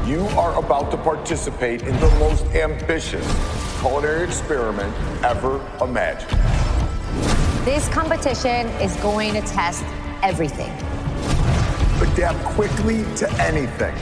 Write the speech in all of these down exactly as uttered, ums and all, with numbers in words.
You are about to participate in the most ambitious culinary experiment ever imagined. This competition is going to test everything. Adapt quickly to anything.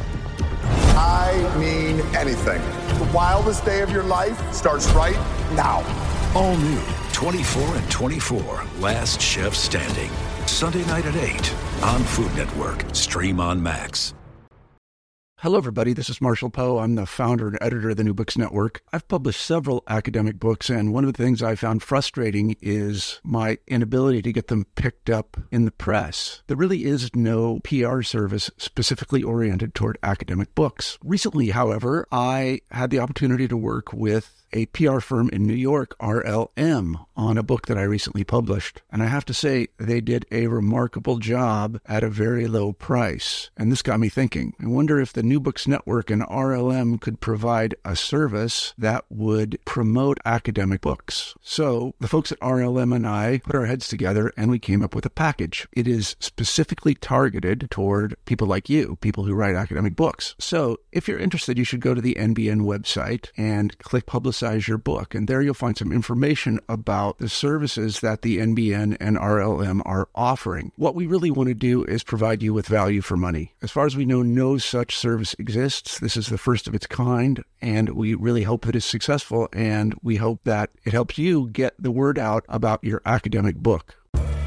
I mean anything. The wildest day of your life starts right now. All new twenty-four and twenty-four, Last Chef Standing. Sunday night at eight on Food Network. Stream on Max. Hello, everybody. This is Marshall Poe. I'm the founder and editor of the New Books Network. I've published several academic books, and one of the things I found frustrating is my inability to get them picked up in the press. There really is no P R service specifically oriented toward academic books. Recently, however, I had the opportunity to work with a P R firm in New York, R L M, on a book that I recently published. And I have to say, they did a remarkable job at a very low price. And this got me thinking. I wonder if the New Books Network and R L M could provide a service that would promote academic books. So the folks at R L M and I put our heads together and we came up with a package. It is specifically targeted toward people like you, people who write academic books. So if you're interested, you should go to the N B N website and click Publicize your book, and there you'll find some information about the services that the N B N and R L M are offering. What we really want to do is provide you with value for money. As far as we know, no such service exists. This is the first of its kind, and we really hope that it's successful, and we hope that it helps you get the word out about your academic book.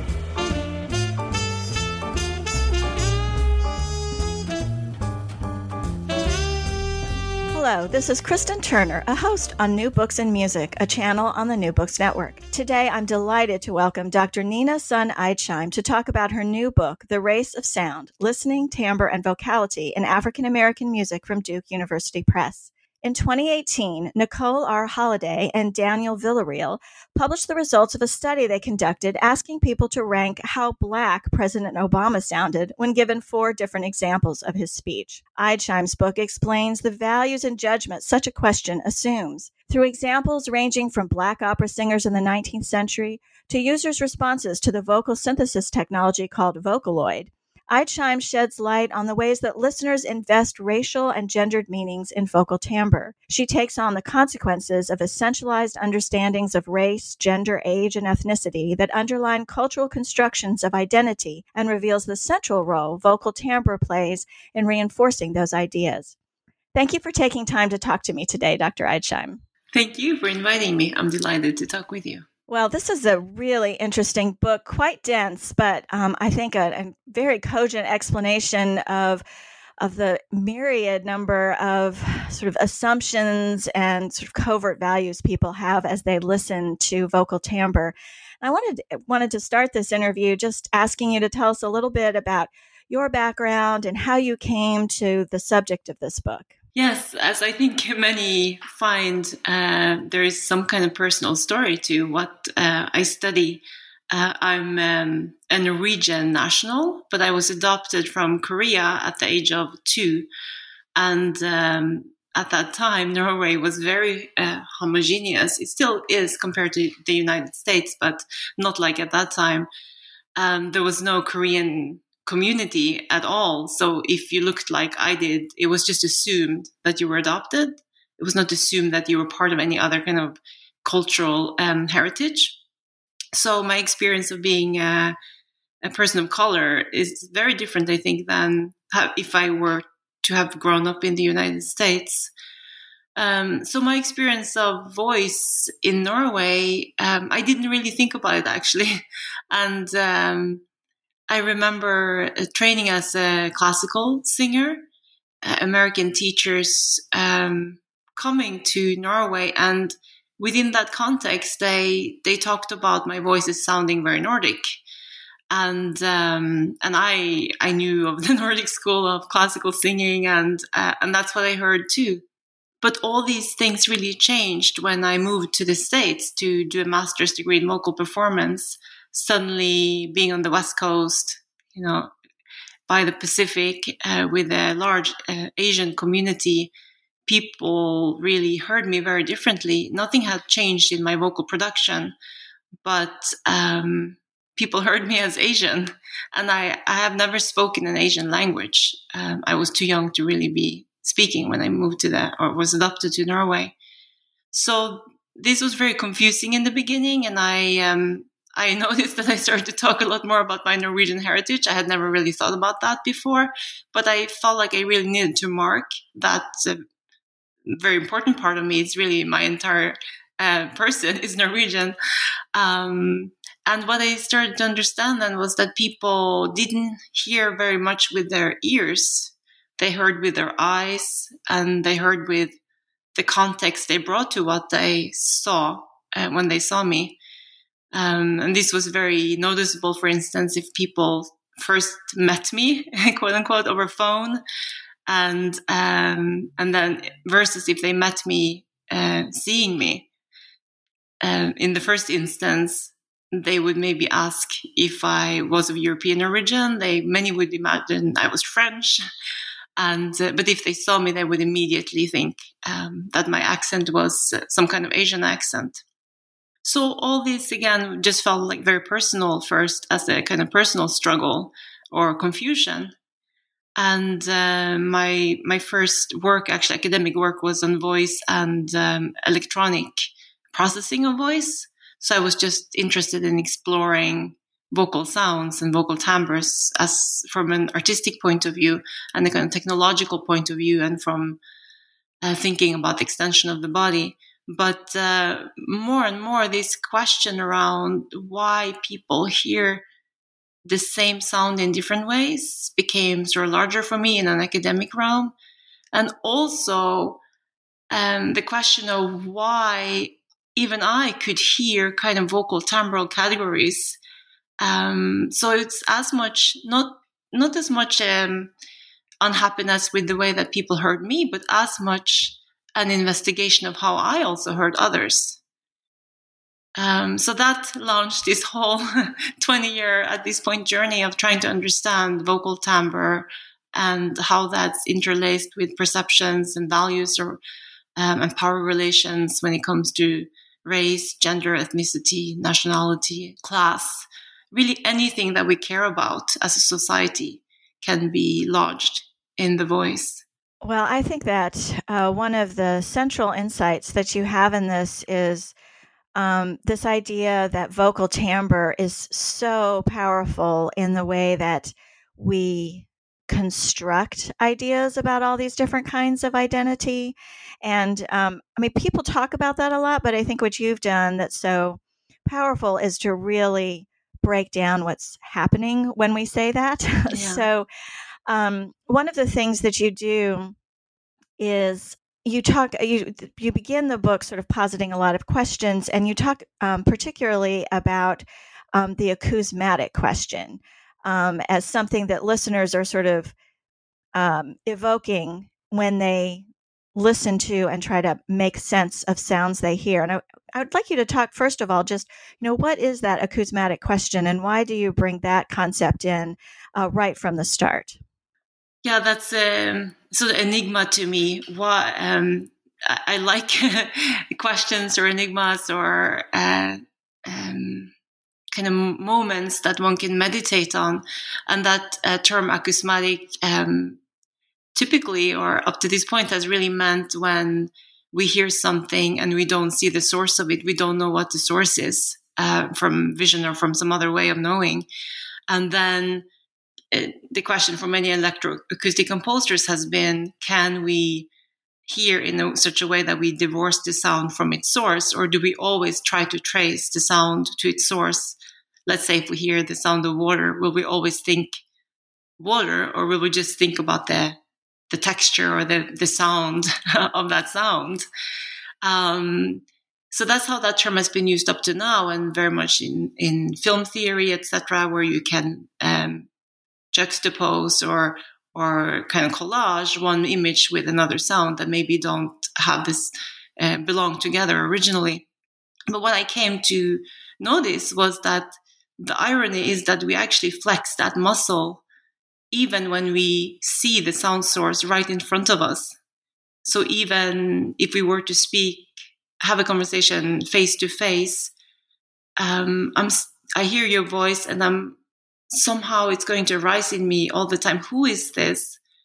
Hello, this is Kristen Turner, a host on New Books and Music, a channel on the New Books Network. Today, I'm delighted to welcome Doctor Nina Sun Eidsheim to talk about her new book, The Race of Sound, Listening, Timbre, and Vocality in African American Music from Duke University Press. In twenty eighteen, Nicole R. Holliday and Daniel Villarreal published the results of a study they conducted asking people to rank how Black President Obama sounded when given four different examples of his speech. Eidsheim's book explains the values and judgments such a question assumes, through examples ranging from Black opera singers in the nineteenth century to users' responses to the vocal synthesis technology called Vocaloid. Eidsheim sheds light on the ways that listeners invest racial and gendered meanings in vocal timbre. She takes on the consequences of essentialized understandings of race, gender, age, and ethnicity that underline cultural constructions of identity and reveals the central role vocal timbre plays in reinforcing those ideas. Thank you for taking time to talk to me today, Doctor Eidsheim. Thank you for inviting me. I'm delighted to talk with you. Well, this is a really interesting book, quite dense, but um, I think a, a very cogent explanation of of the myriad number of sort of assumptions and sort of covert values people have as they listen to vocal timbre. And I wanted wanted to start this interview just asking you to tell us a little bit about your background and how you came to the subject of this book. Yes, as I think many find, uh, there is some kind of personal story to what uh, I study. Uh, I'm um, a Norwegian national, but I was adopted from Korea at the age of two. And um, at that time, Norway was very uh, homogeneous. It still is compared to the United States, but not like at that time. Um, there was no Korean community at all. So if you looked like I did, it was just assumed that you were adopted. It was not assumed that you were part of any other kind of cultural um, heritage. So my experience of being a, a person of color is very different, I think, than how, if I were to have grown up in the United States. Um, so my experience of voice in Norway, um, I didn't really think about it actually. And um, I remember uh, training as a classical singer, uh, American teachers um, coming to Norway, and within that context, they they talked about my voice as sounding very Nordic, and um, and I I knew of the Nordic school of classical singing, and uh, and that's what I heard too. But all these things really changed when I moved to the States to do a master's degree in vocal performance. Suddenly being on the West Coast, you know, by the Pacific, uh, with a large uh, Asian community, people really heard me very differently. Nothing had changed in my vocal production, but um, people heard me as Asian. And I, I have never spoken an Asian language. Um, I was too young to really be speaking when I moved to the, or was adopted to Norway. So this was very confusing in the beginning, and I um, I noticed that I started to talk a lot more about my Norwegian heritage. I had never really thought about that before, but I felt like I really needed to mark that a very important part of me. It's really my entire uh, person is Norwegian. Um, and what I started to understand then was that people didn't hear very much with their ears. They heard with their eyes, and they heard with the context they brought to what they saw uh, when they saw me. Um, and this was very noticeable, for instance, if people first met me, quote unquote, over phone, and um, and then versus if they met me uh, seeing me. Um, in the first instance, they would maybe ask if I was of European origin. They many would imagine I was French. And uh, but if they saw me, they would immediately think um, that my accent was uh, some kind of Asian accent. So all this, again, just felt like very personal first, as a kind of personal struggle or confusion. And uh, my my first work, actually academic work, was on voice and um, electronic processing of voice. So I was just interested in exploring vocal sounds and vocal timbres as from an artistic point of view and a kind of technological point of view, and from uh, thinking about the extension of the body. But uh, more and more, this question around why people hear the same sound in different ways became sort of larger for me in an academic realm. And also um, the question of why even I could hear kind of vocal timbral categories. Um, so it's as much, not not as much um, unhappiness with the way that people heard me, but as much an investigation of how I also heard others. Um, so that launched this whole twenty-year, at this point, journey of trying to understand vocal timbre and how that's interlaced with perceptions and values or um, and power relations when it comes to race, gender, ethnicity, nationality, class. Really anything that we care about as a society can be lodged in the voice. Well, I think that uh, one of the central insights that you have in this is um, this idea that vocal timbre is so powerful in the way that we construct ideas about all these different kinds of identity. And um, I mean, people talk about that a lot, but I think what you've done that's so powerful is to really break down what's happening when we say that. Yeah. So um, one of the things that you do is you talk, you you begin the book sort of positing a lot of questions, and you talk um, particularly about um, the acousmatic question um, as something that listeners are sort of um, evoking when they listen to and try to make sense of sounds they hear. And I, I would like you to talk, first of all, just, you know, what is that acousmatic question, and why do you bring that concept in uh, right from the start? Yeah, that's a sort of enigma to me. Why um, I, I like questions or enigmas or uh, um, kind of moments that one can meditate on. And that uh, term acousmatic um, typically, or up to this point, has really meant when we hear something and we don't see the source of it, we don't know what the source is uh, from vision or from some other way of knowing. And then uh, the question for many electroacoustic composers has been, can we hear in a, such a way that we divorce the sound from its source, or do we always try to trace the sound to its source? Let's say if we hear the sound of water, will we always think water, or will we just think about the the texture or the, the sound of that sound? Um, so that's how that term has been used up to now, and very much in, in film theory, et cetera, where you can um, juxtapose or or kind of collage one image with another sound that maybe don't have this uh, belong together originally. But what I came to notice was that the irony is that we actually flex that muscle even when we see the sound source right in front of us. So even if we were to speak, have a conversation face to face, um, I'm, I hear your voice, and I'm somehow it's going to rise in me all the time. Who is this?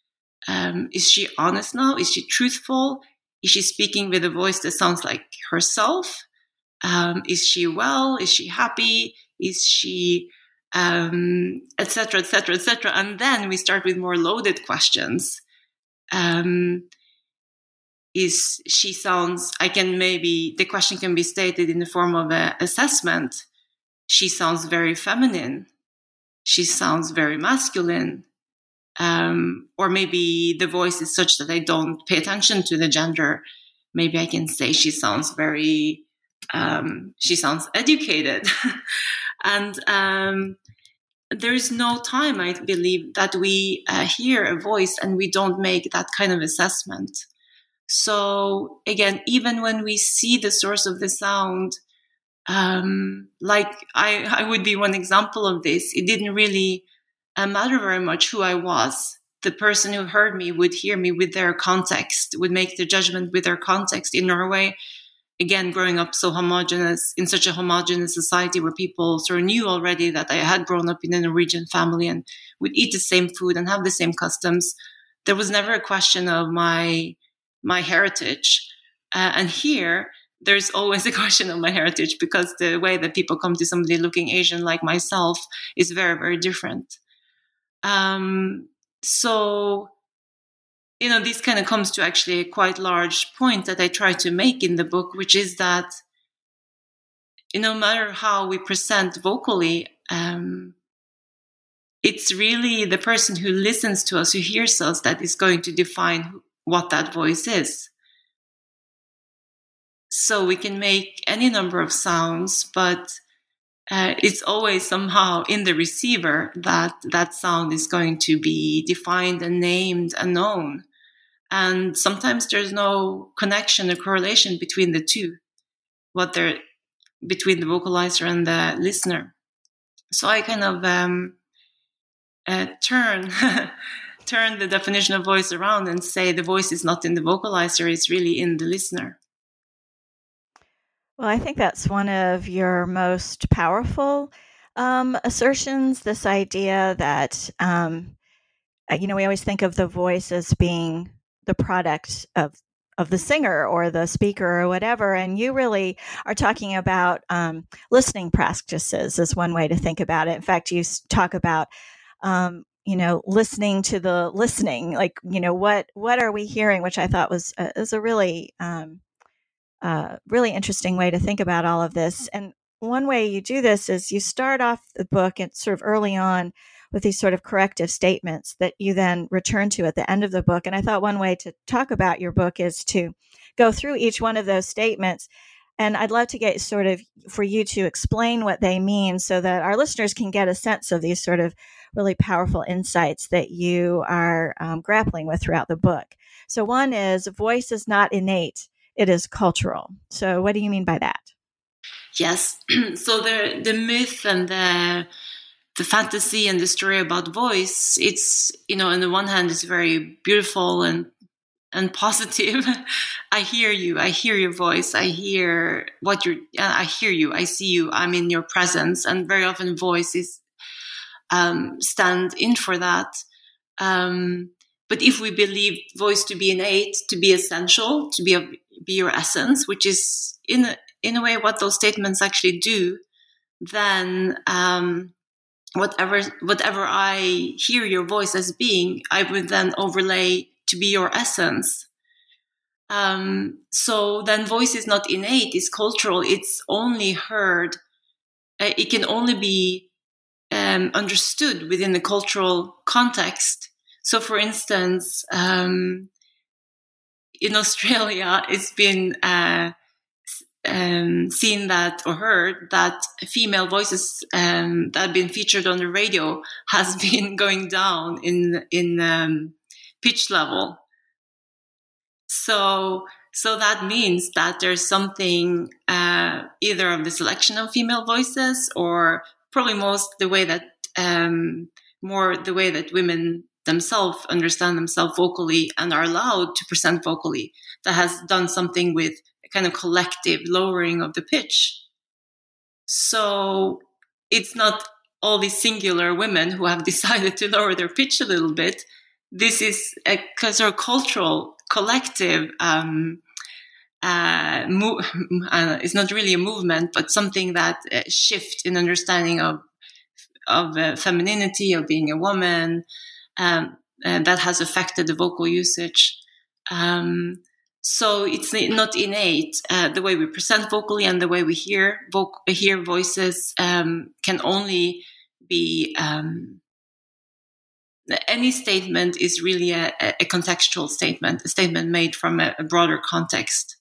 Um, is she honest now? Is she truthful? Is she speaking with a voice that sounds like herself? Um, is she well? Is she happy? Is she, um, et cetera, et cetera, et cetera. And then we start with more loaded questions. Um, is she sounds, I can maybe, the question can be stated in the form of an assessment. She sounds very feminine. She sounds very masculine. Um, or maybe the voice is such that I don't pay attention to the gender. Maybe I can say she sounds very, um, she sounds educated. And um, there is no time, I believe, that we uh, hear a voice and we don't make that kind of assessment. So again, even when we see the source of the sound, um, like I, I would be one example of this, it didn't really uh, matter very much who I was. The person who heard me would hear me with their context, would make the judgment with their context. In Norway, again, growing up so homogenous, in such a homogenous society where people sort of knew already that I had grown up in a Norwegian family and would eat the same food and have the same customs, there was never a question of my my heritage. Uh, and here, there's always a question of my heritage because the way that people come to somebody looking Asian like myself is very, very different. Um, so, you know, this kind of comes to actually a quite large point that I try to make in the book, which is that, you know, no matter how we present vocally, um, it's really the person who listens to us, who hears us, that is going to define what that voice is. So we can make any number of sounds, but uh, it's always somehow in the receiver that that sound is going to be defined and named and known. And sometimes there's no connection or correlation between the two, what they're between the vocalizer and the listener. So I kind of um, uh, turn turn the definition of voice around and say the voice is not in the vocalizer, it's really in the listener. Well, I think that's one of your most powerful um, assertions, this idea that, um, you know, we always think of the voice as being the product of of the singer or the speaker or whatever. And you really are talking about um, listening practices is one way to think about it. In fact, you talk about, um, you know, listening to the listening, like, you know, what what are we hearing, which I thought was, uh, is a really um, Uh, really interesting way to think about all of this. And one way you do this is you start off the book and sort of early on with these sort of corrective statements that you then return to at the end of the book. And I thought one way to talk about your book is to go through each one of those statements. And I'd love to get sort of for you to explain what they mean so that our listeners can get a sense of these sort of really powerful insights that you are um, grappling with throughout the book. So one is, voice is not innate. It is cultural. So what do you mean by that? Yes. So the the myth and the the fantasy and the story about voice, it's, you know, on the one hand, it's very beautiful and and positive. I hear you. I hear your voice. I hear what you're, I hear you. I see you. I'm in your presence. And very often voices um, stand in for that. Um, but if we believe voice to be innate, to be essential, to be a, be your essence, which is in a, in a way what those statements actually do, then um, whatever whatever I hear your voice as being, I would then overlay to be your essence. Um, so then voice is not innate, it's cultural, it's only heard, uh, it can only be um, understood within the cultural context. So for instance, um, in Australia, it's been uh, um, seen that or heard that female voices um, that have been featured on the radio has been going down in in um, pitch level. So, so that means that there's something uh, either of the selection of female voices, or probably most the way that um, more the way that women themselves understand themselves vocally and are allowed to present vocally, that has done something with a kind of collective lowering of the pitch. So it's not all these singular women who have decided to lower their pitch a little bit. this is a sort of cultural, collective, um, uh, mo- uh, it's not really a movement, but something that uh, shift in understanding of of uh, femininity, of being a woman, um, and that has affected the vocal usage. Um, so it's not innate. Uh, the way we present vocally and the way we hear voc- hear voices um, can only be. Um, any statement is really a, a contextual statement, a statement made from a, a broader context.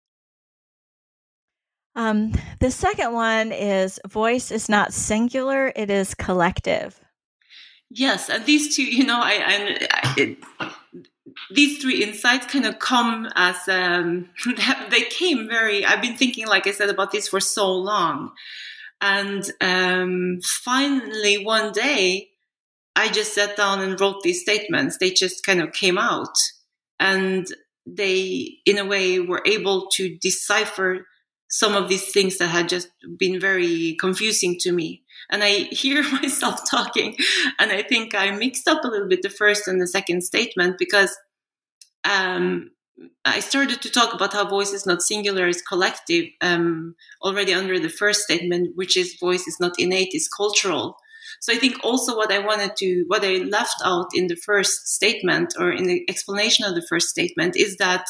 Um, the second one is voice is not singular, it is collective. Yes, and these two, you know, I, I, I it, these three insights kind of come as, um, they came very, I've been thinking, like I said, about this for so long. And um, finally, one day, I just sat down and wrote these statements. They just kind of came out. And they, in a way, were able to decipher some of these things that had just been very confusing to me. And I hear myself talking, and I think I mixed up a little bit the first and the second statement, because um, I started to talk about how voice is not singular, it's collective, um, already under the first statement, which is voice is not innate, it's cultural. So I think also what I wanted to, what I left out in the first statement, or in the explanation of the first statement, is that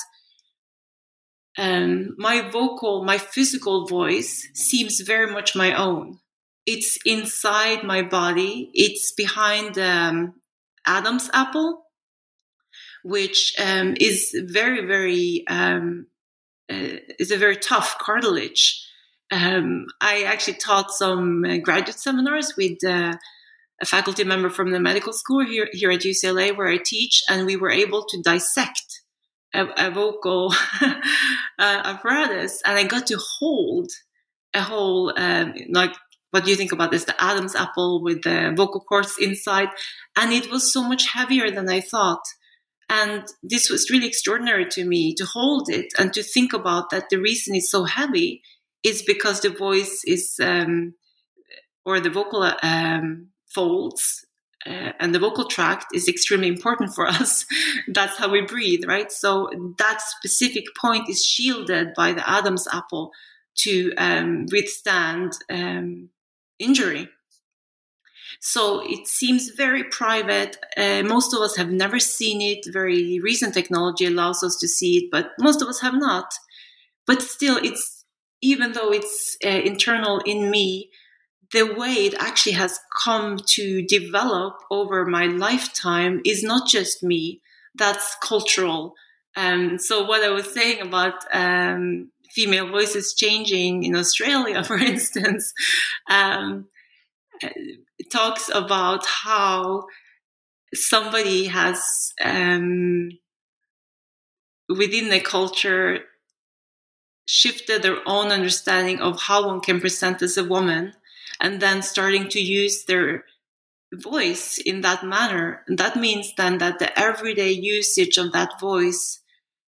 Um, my vocal, my physical voice seems very much my own. It's inside my body. It's behind um, Adam's apple, which um, is very, very, um, uh, is a very tough cartilage. Um, I actually taught some uh, graduate seminars with uh, a faculty member from the medical school here, here at U C L A, where I teach, and we were able to dissect A, a vocal uh, apparatus, and I got to hold a whole, um, like, what do you think about this? The Adam's apple with the vocal cords inside, and it was so much heavier than I thought. And this was really extraordinary to me, to hold it and to think about that. The reason it's so heavy is because the voice is, um, or the vocal um, folds. Uh, and the vocal tract is extremely important for us. That's how we breathe, right? So that specific point is shielded by the Adam's apple to um, withstand um, injury. So it seems very private. Uh, most of us have never seen it. Very recent technology allows us to see it, but most of us have not. But still, it's, even though it's uh, internal in me, the way it actually has come to develop over my lifetime is not just me, that's cultural. Um, so what I was saying about um, female voices changing in Australia, for instance, um, it talks about how somebody has, um, within the culture, shifted their own understanding of how one can present as a woman, and then starting to use their voice in that manner. And that means then that the everyday usage of that voice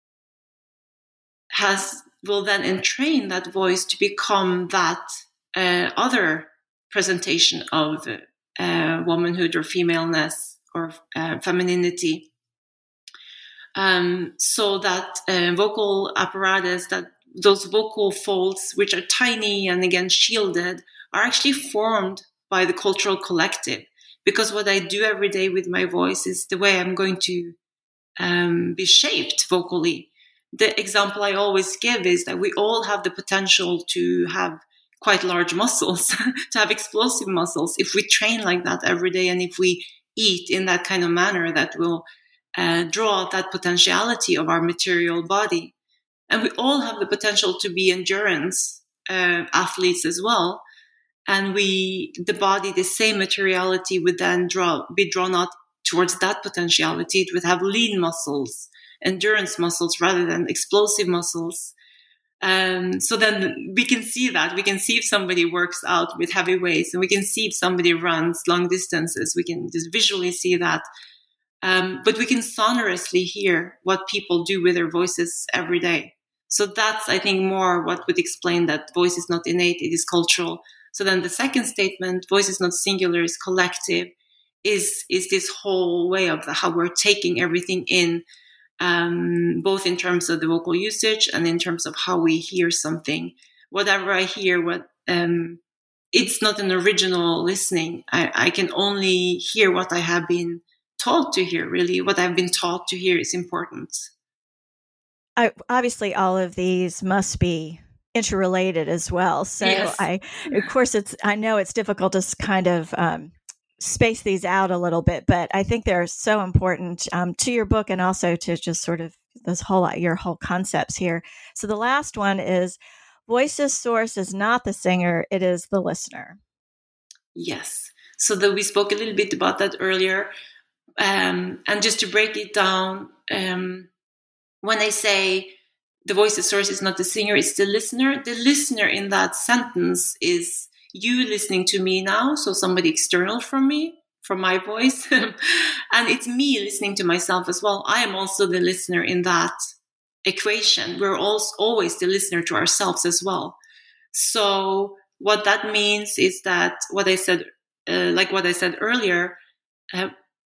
has will then entrain that voice to become that uh, other presentation of uh, womanhood or femaleness or uh, femininity. Um, so that uh, vocal apparatus, that those vocal folds, which are tiny and again shielded, are actually formed by the cultural collective. Because what I do every day with my voice is the way I'm going to um, be shaped vocally. The example I always give is that we all have the potential to have quite large muscles, to have explosive muscles, if we train like that every day, and if we eat in that kind of manner that will uh, draw out that potentiality of our material body. And we all have the potential to be endurance uh, athletes as well. And we, the body, the same materiality would then draw, be drawn out towards that potentiality. It would have lean muscles, endurance muscles, rather than explosive muscles. Um, so then we can see that. We can see if somebody works out with heavy weights, and we can see if somebody runs long distances. We can just visually see that. Um, but we can sonorously hear what people do with their voices every day. So that's, I think, more what would explain that voice is not innate, it is cultural. So then the second statement, voice is not singular, is collective, is is this whole way of the, how we're taking everything in, um, both in terms of the vocal usage and in terms of how we hear something. Whatever I hear, what um, it's not an original listening. I, I can only hear what I have been taught to hear. Really, what I've been taught to hear is important. I, obviously, all of these must be interrelated as well. So, yes. I, of course, it's. I know it's difficult to kind of um, space these out a little bit, but I think they're so important um, to your book and also to just sort of this whole your whole concepts here. So, the last one is voice's source is not the singer; it is the listener. Yes. So that we spoke a little bit about that earlier, um, and just to break it down. Um, When I say the voice's source is not the singer, it's the listener. The listener in that sentence is you listening to me now, so somebody external from me, from my voice. And it's me listening to myself as well. I am also the listener in that equation. We're also always the listener to ourselves as well. So what that means is that what I said, uh, like what I said earlier, uh,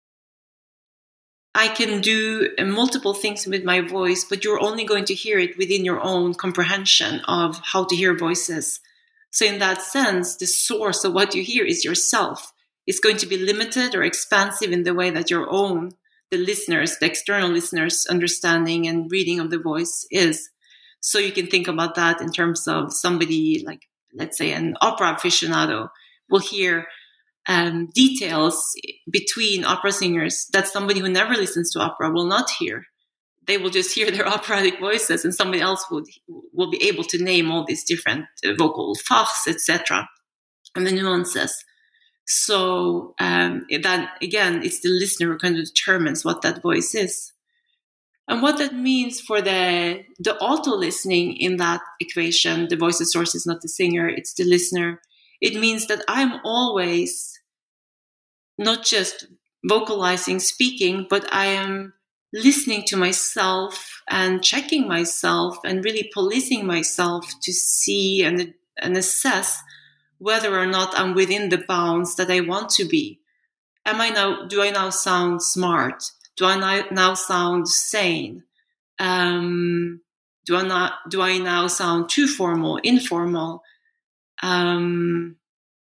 I can do uh, multiple things with my voice, but you're only going to hear it within your own comprehension of how to hear voices. So in that sense, the source of what you hear is yourself. It's going to be limited or expansive in the way that your own, the listeners, the external listeners' understanding and reading of the voice is. So you can think about that in terms of somebody like, let's say, an opera aficionado will hear um, details between opera singers that somebody who never listens to opera will not hear. They will just hear their operatic voices, and somebody else would will be able to name all these different uh, vocal fachs, et cetera, and the nuances. So um, that again, it's the listener who kind of determines what that voice is, and what that means for the the auto listening in that equation. The voice's source is not the singer; it's the listener. It means that I'm always not just vocalizing, speaking, but I am listening to myself and checking myself and really policing myself to see and, and assess whether or not I'm within the bounds that I want to be. Am I now, do I now sound smart? Do I now, now sound sane? Um, do I not, do I now sound too formal, informal? Um,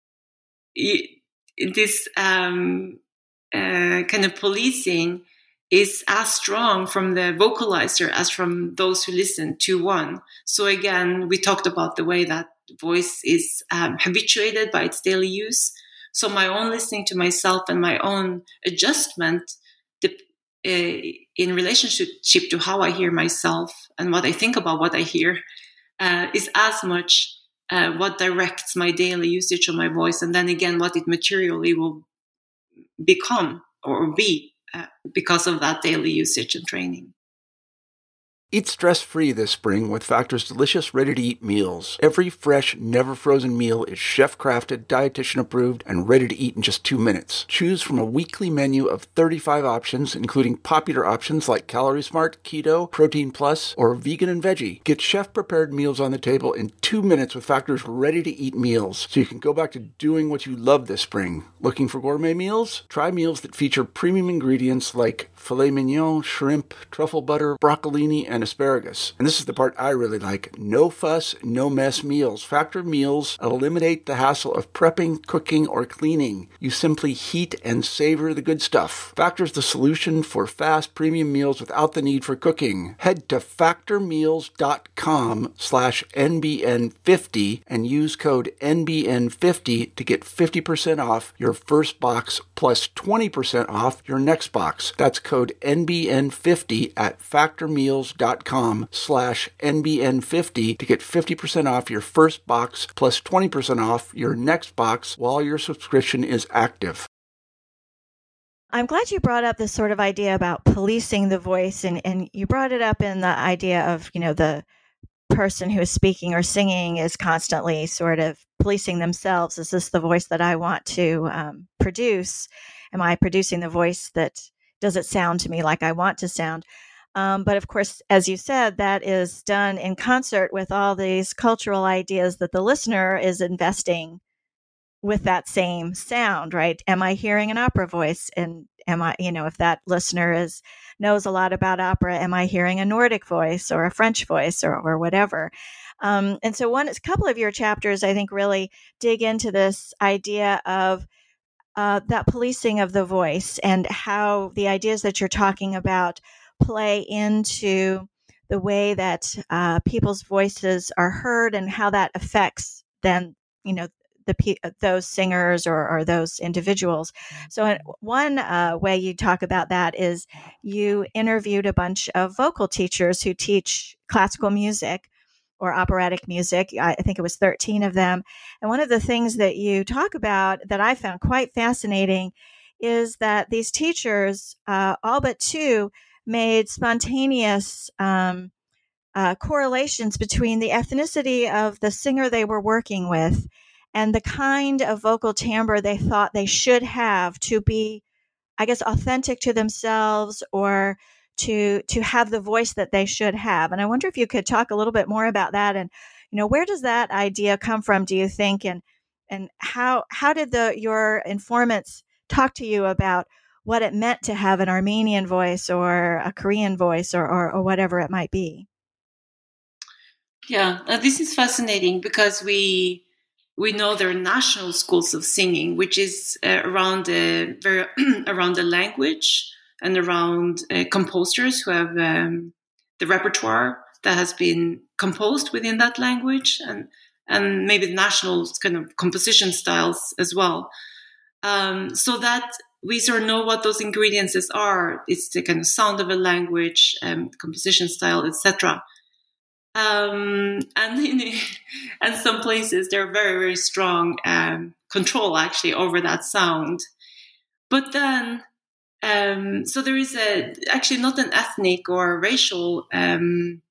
this um, uh, kind of policing is as strong from the vocalizer as from those who listen to one. So again, we talked about the way that voice is um, habituated by its daily use. So my own listening to myself and my own adjustment the, uh, in relationship to how I hear myself and what I think about what I hear uh, is as much uh, what directs my daily usage of my voice, and then again what it materially will become or be uh, because of that daily usage and training. Eat stress-free this spring with Factor's delicious, ready-to-eat meals. Every fresh, never-frozen meal is chef-crafted, dietitian-approved, and ready to eat in just two minutes. Choose from a weekly menu of thirty-five options, including popular options like Calorie Smart, Keto, Protein Plus, or Vegan and Veggie. Get chef-prepared meals on the table in two minutes with Factor's ready-to-eat meals, so you can go back to doing what you love this spring. Looking for gourmet meals? Try meals that feature premium ingredients like filet mignon, shrimp, truffle butter, broccolini, and asparagus. And this is the part I really like. No fuss, no mess meals. Factor meals eliminate the hassle of prepping, cooking, or cleaning. You simply heat and savor the good stuff. Factor's the solution for fast premium meals without the need for cooking. Head to factormeals.com slash NBN50 and use code N B N fifty to get fifty percent off your first box plus twenty percent off your next box. That's code N B N fifty at factormeals.com slash N B N fifty to get fifty percent off your first box plus twenty percent off your next box while your subscription is active. I'm glad you brought up this sort of idea about policing the voice, and, and you brought it up in the idea of, you know, the person who is speaking or singing is constantly sort of policing themselves. Is this the voice that I want to um, produce? Am I producing the voice that, does it sound to me like I want to sound? Um, but of course, as you said, that is done in concert with all these cultural ideas that the listener is investing with that same sound, right? Am I hearing an opera voice? And am I, you know, if that listener is knows a lot about opera, am I hearing a Nordic voice or a French voice or, or whatever? Um, and so one, a couple of your chapters, I think, really dig into this idea of uh, that policing of the voice and how the ideas that you're talking about play into the way that uh, people's voices are heard and how that affects then, you know, the those singers or, or those individuals. So one uh, way you talk about that is you interviewed a bunch of vocal teachers who teach classical music or operatic music. I think it was thirteen of them. And one of the things that you talk about that I found quite fascinating is that these teachers, uh, all but two, made spontaneous um, uh, correlations between the ethnicity of the singer they were working with and the kind of vocal timbre they thought they should have to be, I guess, authentic to themselves or to to have the voice that they should have. And I wonder if you could talk a little bit more about that. And, you know, where does that idea come from, do you think? And and how how did the your informants talk to you about what it meant to have an Armenian voice or a Korean voice or or, or whatever it might be? Yeah, uh, this is fascinating because we we know there are national schools of singing, which is uh, around the very around the language and around uh, composers who have um, the repertoire that has been composed within that language, and and maybe the national kind of composition styles as well. Um, so that we sort of know what those ingredients are. It's the kind of sound of a language, um, composition style, et cetera. Um, and in, and some places there are very, very strong um, control actually over that sound. But then, um, so there is a actually not an ethnic or racial um,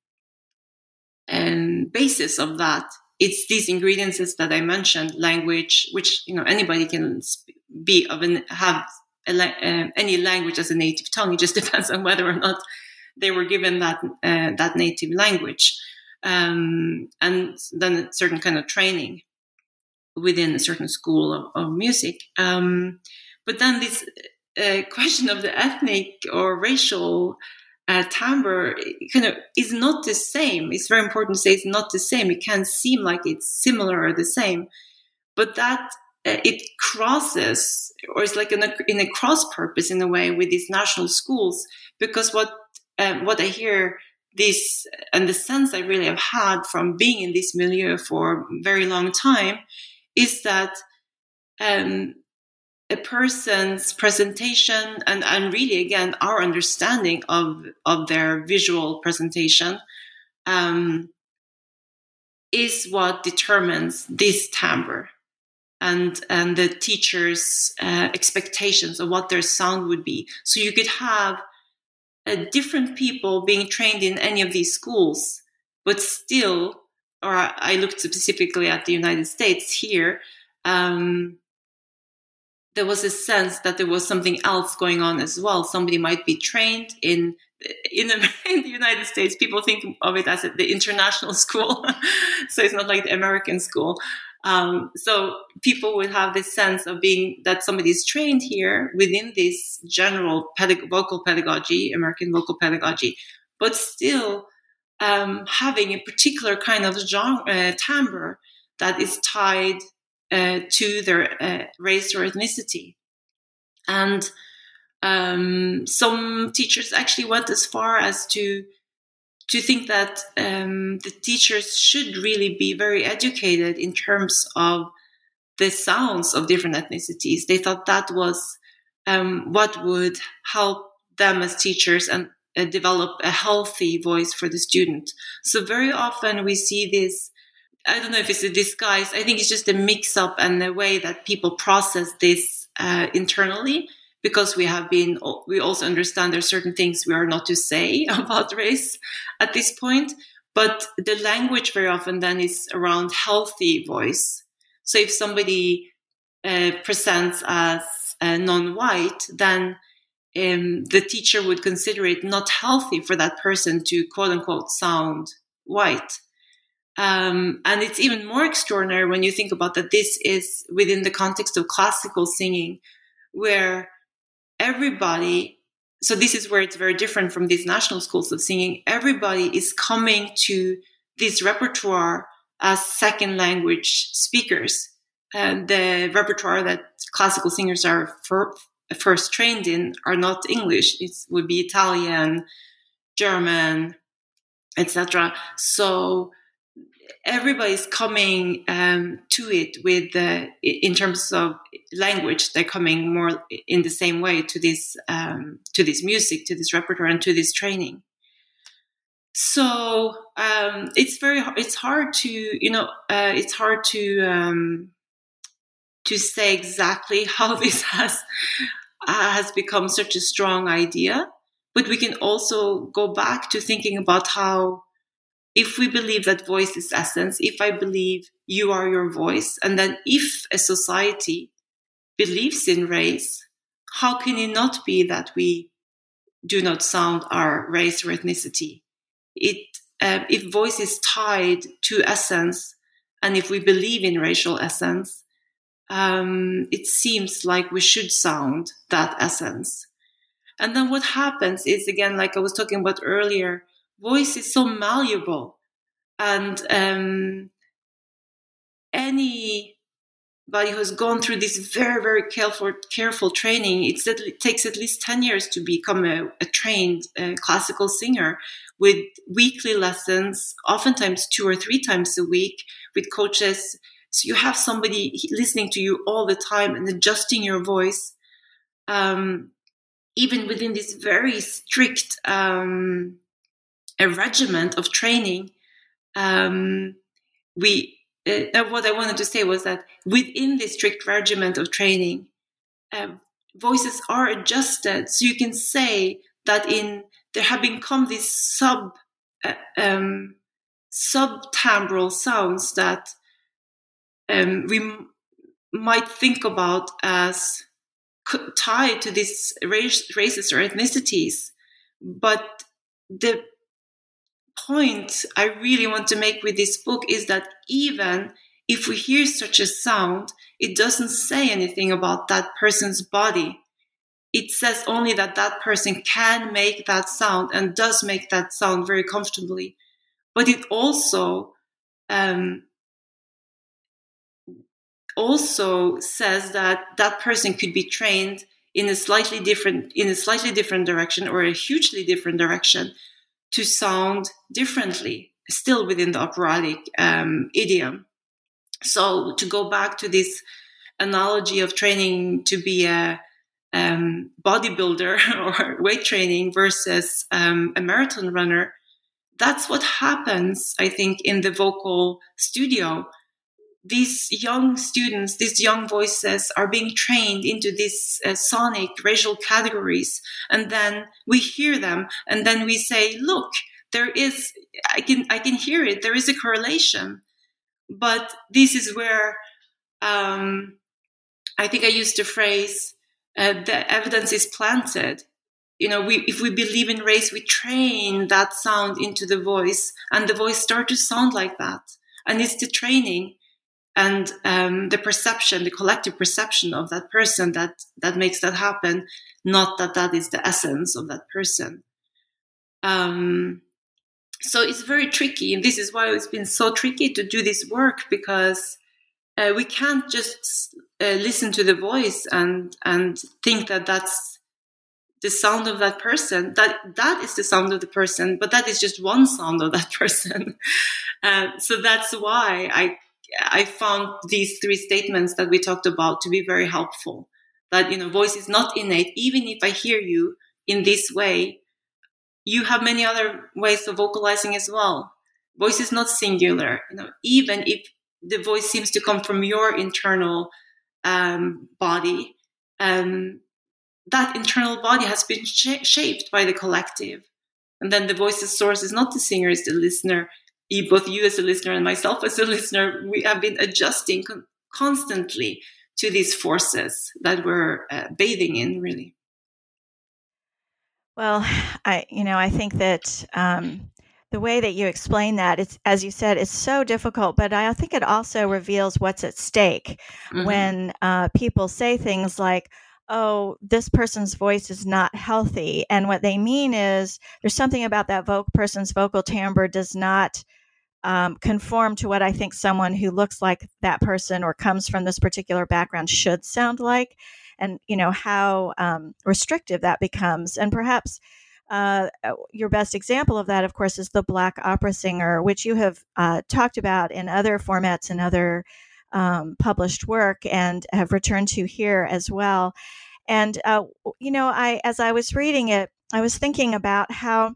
um, basis of that. It's these ingredients that I mentioned: language, which you know anybody can be of an have a, uh, any language as a native tongue. It just depends on whether or not they were given that uh, that native language. Um, and then a certain kind of training within a certain school of, of music. Um, but then this uh, question of the ethnic or racial uh, timbre kind of is not the same. It's very important to say it's not the same. It can seem like it's similar or the same, but that uh, it crosses, or it's like in a, in a cross purpose in a way with these national schools, because what um, what I hear this and the sense I really have had from being in this milieu for a very long time is that um, a person's presentation and, and really again our understanding of of their visual presentation um, is what determines this timbre and and the teacher's uh, expectations of what their sound would be. So you could have Uh, different people being trained in any of these schools, but still, or I looked specifically at the United States here, um, there was a sense that there was something else going on as well. Somebody might be trained in in the, in the United States. People think of it as the international school, so it's not like the American school. Um, so people would have this sense of being that somebody is trained here within this general pedag- vocal pedagogy, American vocal pedagogy, but still um, having a particular kind of genre, uh, timbre that is tied uh, to their uh, race or ethnicity. And um, some teachers actually went as far as to to think that um, the teachers should really be very educated in terms of the sounds of different ethnicities. They thought that was um, what would help them as teachers and uh, develop a healthy voice for the student. So very often we see this, I don't know if it's a disguise, I think it's just a mix-up and the way that people process this uh, internally, because we have been, we also understand there are certain things we are not to say about race at this point. But the language very often then is around healthy voice. So if somebody uh, presents as uh, non-white, then um, the teacher would consider it not healthy for that person to quote unquote sound white. Um, and it's even more extraordinary when you think about that this is within the context of classical singing, where everybody, so this is where it's very different from these national schools of singing, everybody is coming to this repertoire as second language speakers. And the repertoire that classical singers are for, first trained in are not English. It would be Italian, German, et cetera. So everybody's coming um, to it with, uh, in terms of language, they're coming more in the same way to this um, to this music, to this repertoire, and to this training. So um, it's very it's hard to you know uh, it's hard to um, to say exactly how this has uh, has become such a strong idea, but we can also go back to thinking about how, if we believe that voice is essence, if I believe you are your voice, and then if a society believes in race, how can it not be that we do not sound our race or ethnicity? It uh, if voice is tied to essence, and if we believe in racial essence, um, it seems like we should sound that essence. And then what happens is, again, like I was talking about earlier, voice is so malleable, and um, anybody who has gone through this very, very careful, careful training, it's at, it takes at least ten years to become a, a trained uh, classical singer, with weekly lessons, oftentimes two or three times a week, with coaches. So you have somebody listening to you all the time and adjusting your voice, um, even within this very strict um, a regiment of training. Um, we uh, what I wanted to say was that within this strict regiment of training, uh, voices are adjusted. So you can say that in there have become these sub uh, um, subtimbral sounds that um, we m- might think about as tied to these race, races or ethnicities. But the point I really want to make with this book is that even if we hear such a sound, it doesn't say anything about that person's body. It says only that that person can make that sound and does make that sound very comfortably. But it also um, also says that that person could be trained in a slightly different in a slightly different direction, or a hugely different direction, to sound differently, still within the operatic um, idiom. So to go back to this analogy of training to be a um, bodybuilder or weight training versus um, a marathon runner, that's what happens, I think, in the vocal studio. These young students, these young voices are being trained into these uh, sonic racial categories. And then we hear them, and then we say, look, there is, I can, I can hear it. There is a correlation. But this is where um, I think I used the phrase, uh, the evidence is planted. You know, we, if we believe in race, we train that sound into the voice, and the voice starts to sound like that. And it's the training and um, the perception, the collective perception of that person that, that makes that happen, not that that is the essence of that person. Um, so it's very tricky. And this is why it's been so tricky to do this work, because uh, we can't just uh, listen to the voice and, and think that that's the sound of that person. That that is the sound of the person, but that is just one sound of that person. uh, so that's why I I found these three statements that we talked about to be very helpful. That, you know, voice is not innate. Even if I hear you in this way, you have many other ways of vocalizing as well. Voice is not singular. You know, even if the voice seems to come from your internal um, body, um, that internal body has been sh- shaped by the collective. And then the voice's source is not the singer, it's the listener. Both you as a listener and myself as a listener, we have been adjusting con- constantly to these forces that we're uh, bathing in, really. Well, I, you know, I think that um, the way that you explain that, it's, as you said, it's so difficult, but I think it also reveals what's at stake mm-hmm. when uh, people say things like, oh, this person's voice is not healthy. And what they mean is there's something about that vo- person's vocal timbre does not um, conform to what I think someone who looks like that person or comes from this particular background should sound like. And, you know, how um, restrictive that becomes. And perhaps uh, your best example of that, of course, is the Black opera singer, which you have uh, talked about in other formats and other um, published work and have returned to here as well. And, uh, you know, I as I was reading it, I was thinking about how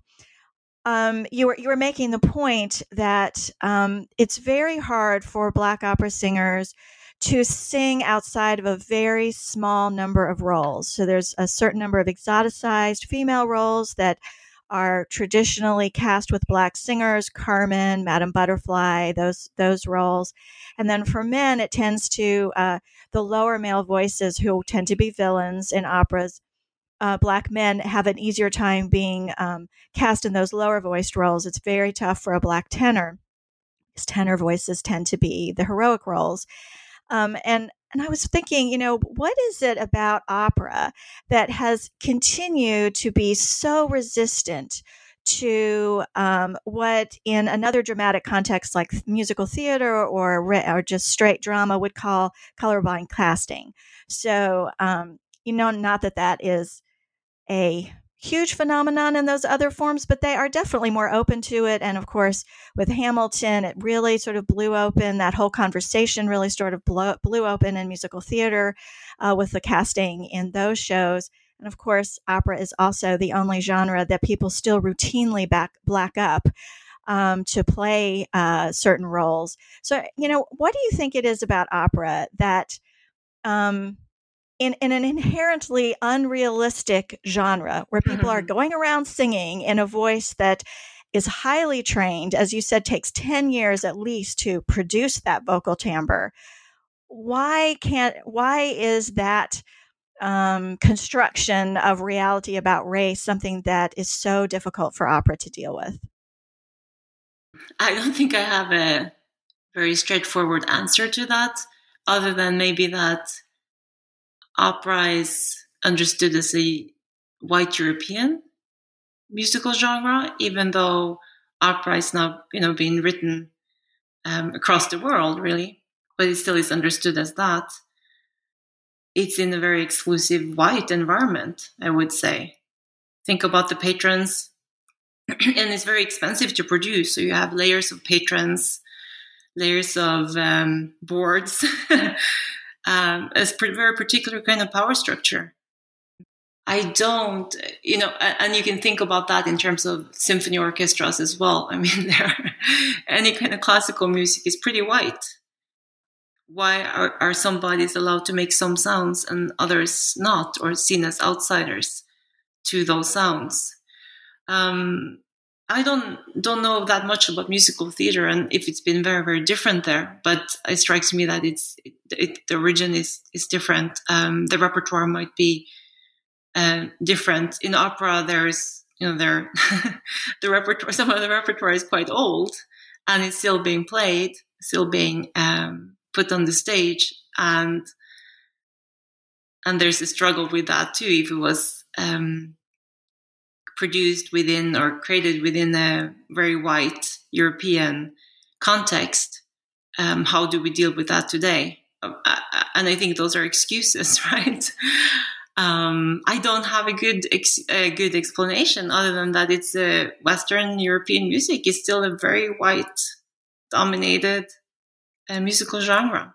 um, you were you were making the point that um, it's very hard for Black opera singers to sing outside of a very small number of roles. So there's a certain number of exoticized female roles that are traditionally cast with Black singers, Carmen, Madame Butterfly, those those roles. And then for men, it tends to, uh, the lower male voices who tend to be villains in operas, uh, Black men have an easier time being um, cast in those lower voiced roles. It's very tough for a Black tenor, because tenor voices tend to be the heroic roles. Um, and and I was thinking, you know, what is it about opera that has continued to be so resistant to um, what in another dramatic context like musical theater or or just straight drama would call colorblind casting? So, um, you know, not that that is a huge phenomenon in those other forms, but they are definitely more open to it. And of course, with Hamilton, it really sort of blew open, that whole conversation really sort of blew, blew open in musical theater uh, with the casting in those shows. And of course, opera is also the only genre that people still routinely back, black up um, to play uh, certain roles. So, you know, what do you think it is about opera that um, In, in an inherently unrealistic genre where people mm-hmm. are going around singing in a voice that is highly trained, as you said, takes ten years at least to produce that vocal timbre. Why can't, why is that um, construction of reality about race something that is so difficult for opera to deal with? I don't think I have a very straightforward answer to that, other than maybe that opera is understood as a white European musical genre, even though opera is now, you know, being written um, across the world, really, but it still is understood as that. It's in a very exclusive white environment, I would say. Think about the patrons, and it's very expensive to produce. So you have layers of patrons, layers of um, boards. Um, a very particular kind of power structure. I don't, you know, and you can think about that in terms of symphony orchestras as well. I mean, there, any kind of classical music is pretty white. Why are, are some bodies allowed to make some sounds and others not, or seen as outsiders to those sounds? Um, I don't don't know that much about musical theater and if it's been very, very different there, but it strikes me that it's it, it, the origin is is different. Um, the repertoire might be uh, different. In opera, there's you know there the repertoire. Some of the repertoire is quite old, and it's still being played, still being um, put on the stage, and and there's a struggle with that too. If it was um, produced within or created within a very white European context, um, how do we deal with that today? Uh, and I think those are excuses, right? Um, I don't have a good ex- a good explanation other than that it's a Western European music is still a very white dominated uh, musical genre.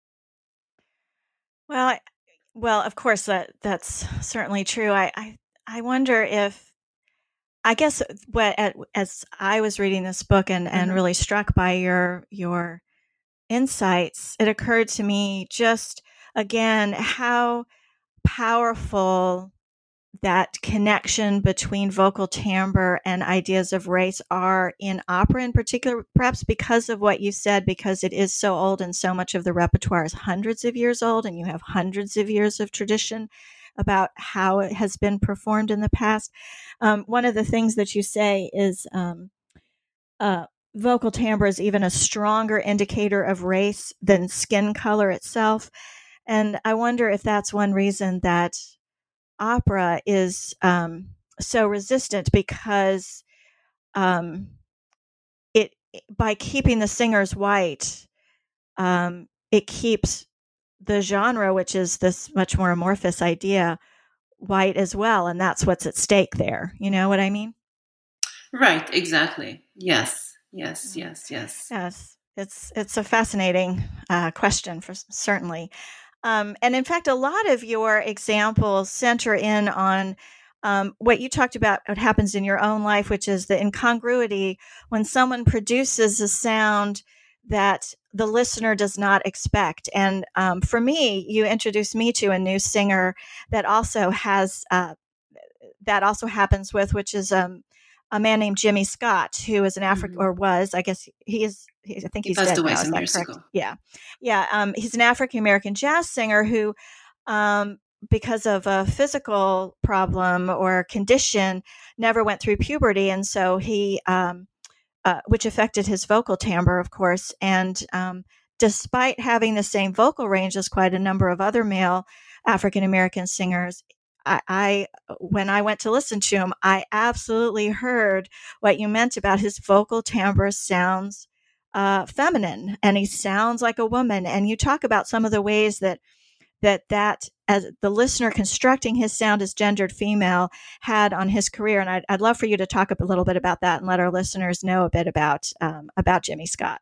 Well, I, well, of course that that's certainly true. I I, I wonder if I guess what as I was reading this book and, and mm-hmm. really struck by your your insights, it occurred to me just again how powerful that connection between vocal timbre and ideas of race are in opera in particular, perhaps because of what you said, because it is so old and so much of the repertoire is hundreds of years old and you have hundreds of years of tradition about how it has been performed in the past. Um, one of the things that you say is um, uh, vocal timbre is even a stronger indicator of race than skin color itself. And I wonder if that's one reason that opera is um, so resistant, because um, it by keeping the singers white, um, it keeps the genre, which is this much more amorphous idea, white as well. And that's what's at stake there. You know what I mean? Right, exactly. Yes, yes, yes, yes. Yes, it's it's a fascinating uh, question, for certainly. Um, and in fact, a lot of your examples center in on um, what you talked about, what happens in your own life, which is the incongruity when someone produces a sound that the listener does not expect. And um, for me, you introduced me to a new singer that also has uh, that also happens with, which is um, a man named Jimmy Scott, who is an African mm-hmm. or was, I guess he is. He, I think he he's passed dead away now. some Is that years correct? ago. Yeah, yeah. Um, he's an African American jazz singer who, um, because of a physical problem or condition, never went through puberty, and so he, um, uh, which affected his vocal timbre, of course. And um, despite having the same vocal range as quite a number of other male African American singers, I, I, when I went to listen to him, I absolutely heard what you meant about his vocal timbre sounds uh, feminine, and he sounds like a woman. And you talk about some of the ways that that that as the listener constructing his sound as gendered female had on his career. And I'd, I'd love for you to talk a little bit about that and let our listeners know a bit about um, about Jimmy Scott.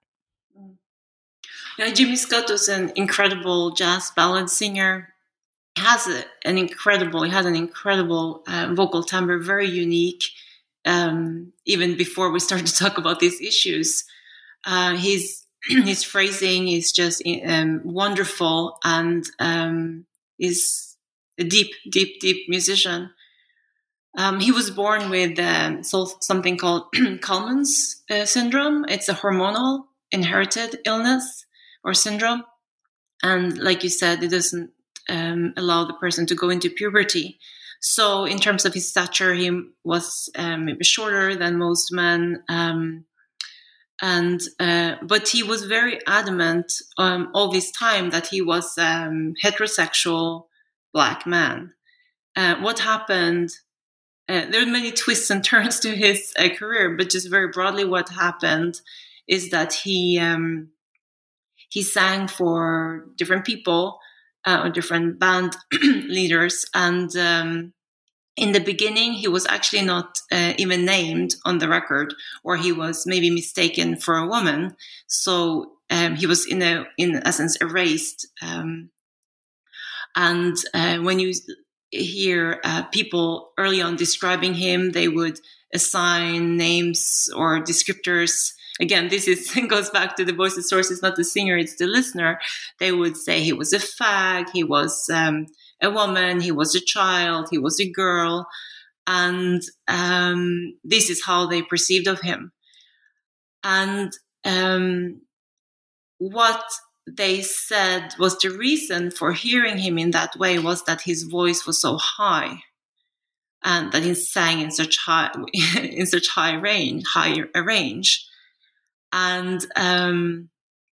Yeah, Jimmy Scott was an incredible jazz ballad singer. He has a, an incredible, he had an incredible uh, vocal timbre, very unique. Um, even before we started to talk about these issues, uh, his his phrasing is just um, wonderful, and um, is a deep, deep, deep musician. Um, he was born with um, so, something called Kallman's uh, syndrome. It's a hormonal inherited illness or syndrome, and like you said, it doesn't um, allow the person to go into puberty. So, in terms of his stature, he was um, maybe shorter than most men. Um, And uh, but he was very adamant um, all this time that he was um, heterosexual black man. Uh, what happened? Uh, there are many twists and turns to his uh, career, but just very broadly, what happened is that he um, he sang for different people, uh, different band leaders, and um, in the beginning, he was actually not uh, even named on the record, or he was maybe mistaken for a woman. So um, he was, in a in essence, erased. Um, and uh, when you hear uh, people early on describing him, they would assign names or descriptors. Again, this is goes back to the voice's source. It's not the singer; it's the listener. They would say he was a fag. He was Um, a woman, he was a child, he was a girl, and um, this is how they perceived of him. And um, what they said was the reason for hearing him in that way was that his voice was so high, and that he sang in such high in such high range, higher range, and um,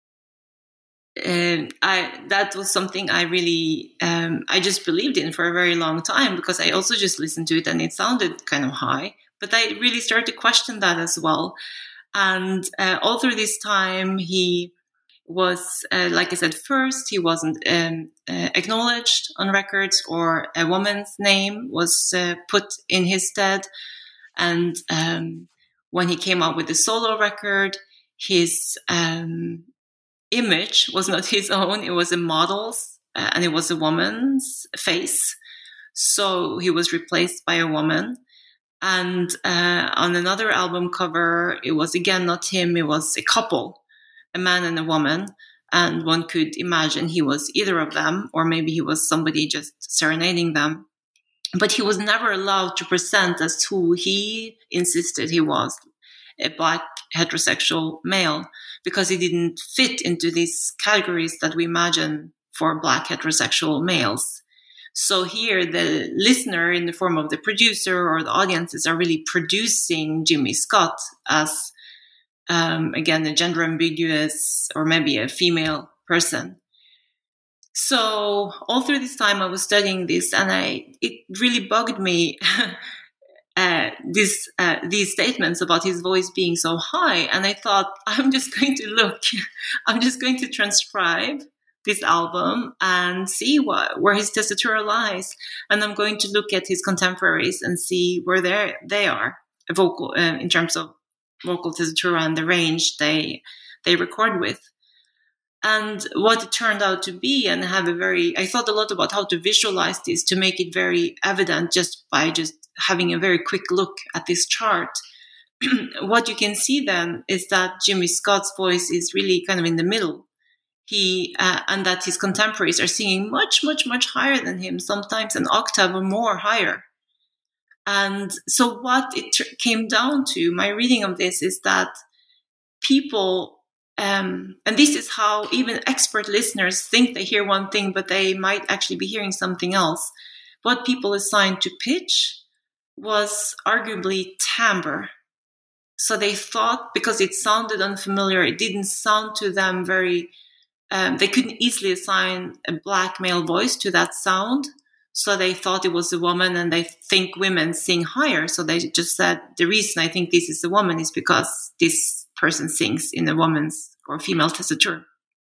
And I, that was something I really, um, I just believed in for a very long time, because I also just listened to it and it sounded kind of high, but I really started to question that as well. And uh, all through this time, he was, uh, like I said, first, he wasn't um, uh, acknowledged on records, or a woman's name was uh, put in his stead. And um, when he came out with the solo record, his um image was not his own, it was a model's, uh, and it was a woman's face. So he was replaced by a woman. And uh, on another album cover, it was again not him, it was a couple, a man and a woman. And one could imagine he was either of them, or maybe he was somebody just serenading them. But he was never allowed to present as who he insisted he was, a black heterosexual male, because he didn't fit into these categories that we imagine for black heterosexual males. So here the listener, in the form of the producer or the audiences, are really producing Jimmy Scott as um, again, a gender ambiguous or maybe a female person. So all through this time I was studying this, and I it really bugged me uh, this uh, these statements about his voice being so high. And I thought, I'm just going to look, I'm just going to transcribe this album and see what, where his tessitura lies. And I'm going to look at his contemporaries and see where they they are vocal uh, in terms of vocal tessitura and the range they they record with. And what it turned out to be, and have a very, I thought a lot about how to visualize this to make it very evident just by just having a very quick look at this chart. What you can see then is that Jimmy Scott's voice is really kind of in the middle. He uh, and that his contemporaries are singing much, much, much higher than him, sometimes an octave or more higher. And so what it t- came down to, my reading of this, is that people, um, and this is how even expert listeners think they hear one thing, but they might actually be hearing something else. What people assigned to pitch was arguably timbre. So they thought, because it sounded unfamiliar, it didn't sound to them very, um, they couldn't easily assign a black male voice to that sound. So they thought it was a woman, and they think women sing higher. So they just said, the reason I think this is a woman is because this person sings in a woman's or female tessitura.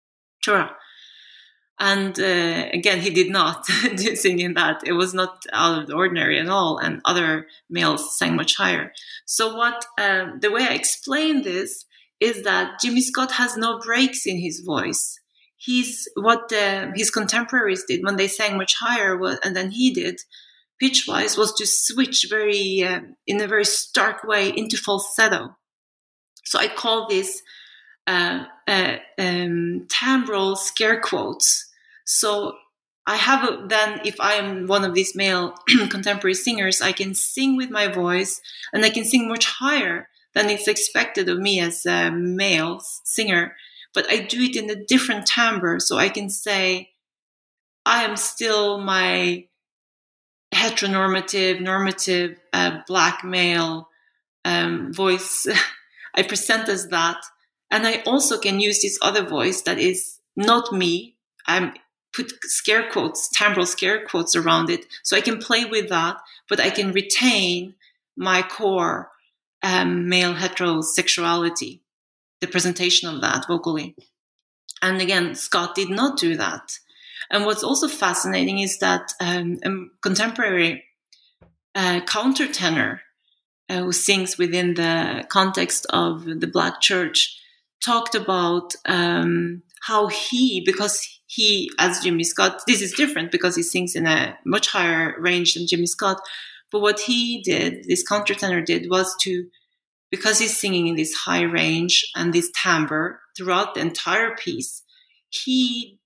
And uh, again, he did not sing in that. It was not out of the ordinary at all. And other males sang much higher. So what um, the way I explain this is that Jimmy Scott has no breaks in his voice. He's what uh, his contemporaries did when they sang much higher, was, and then he did, pitch-wise, was to switch very uh, in a very stark way into falsetto. So I call this uh, uh, um, timbral scare quotes. So I have a, then, if I am one of these male contemporary singers, I can sing with my voice, and I can sing much higher than it's expected of me as a male singer. But I do it in a different timbre, so I can say, I am still my heteronormative, normative, uh, black male um, voice. I present as that. And I also can use this other voice that is not me. I put scare quotes, timbral scare quotes around it. So I can play with that, but I can retain my core um, male heterosexuality, the presentation of that vocally. And again, Scott did not do that. And what's also fascinating is that um, a contemporary uh, countertenor uh, who sings within the context of the Black church talked about um, how he, because he, as Jimmy Scott, this is different because he sings in a much higher range than Jimmy Scott. But what he did, this countertenor did, was to, because he's singing in this high range and this timbre throughout the entire piece, he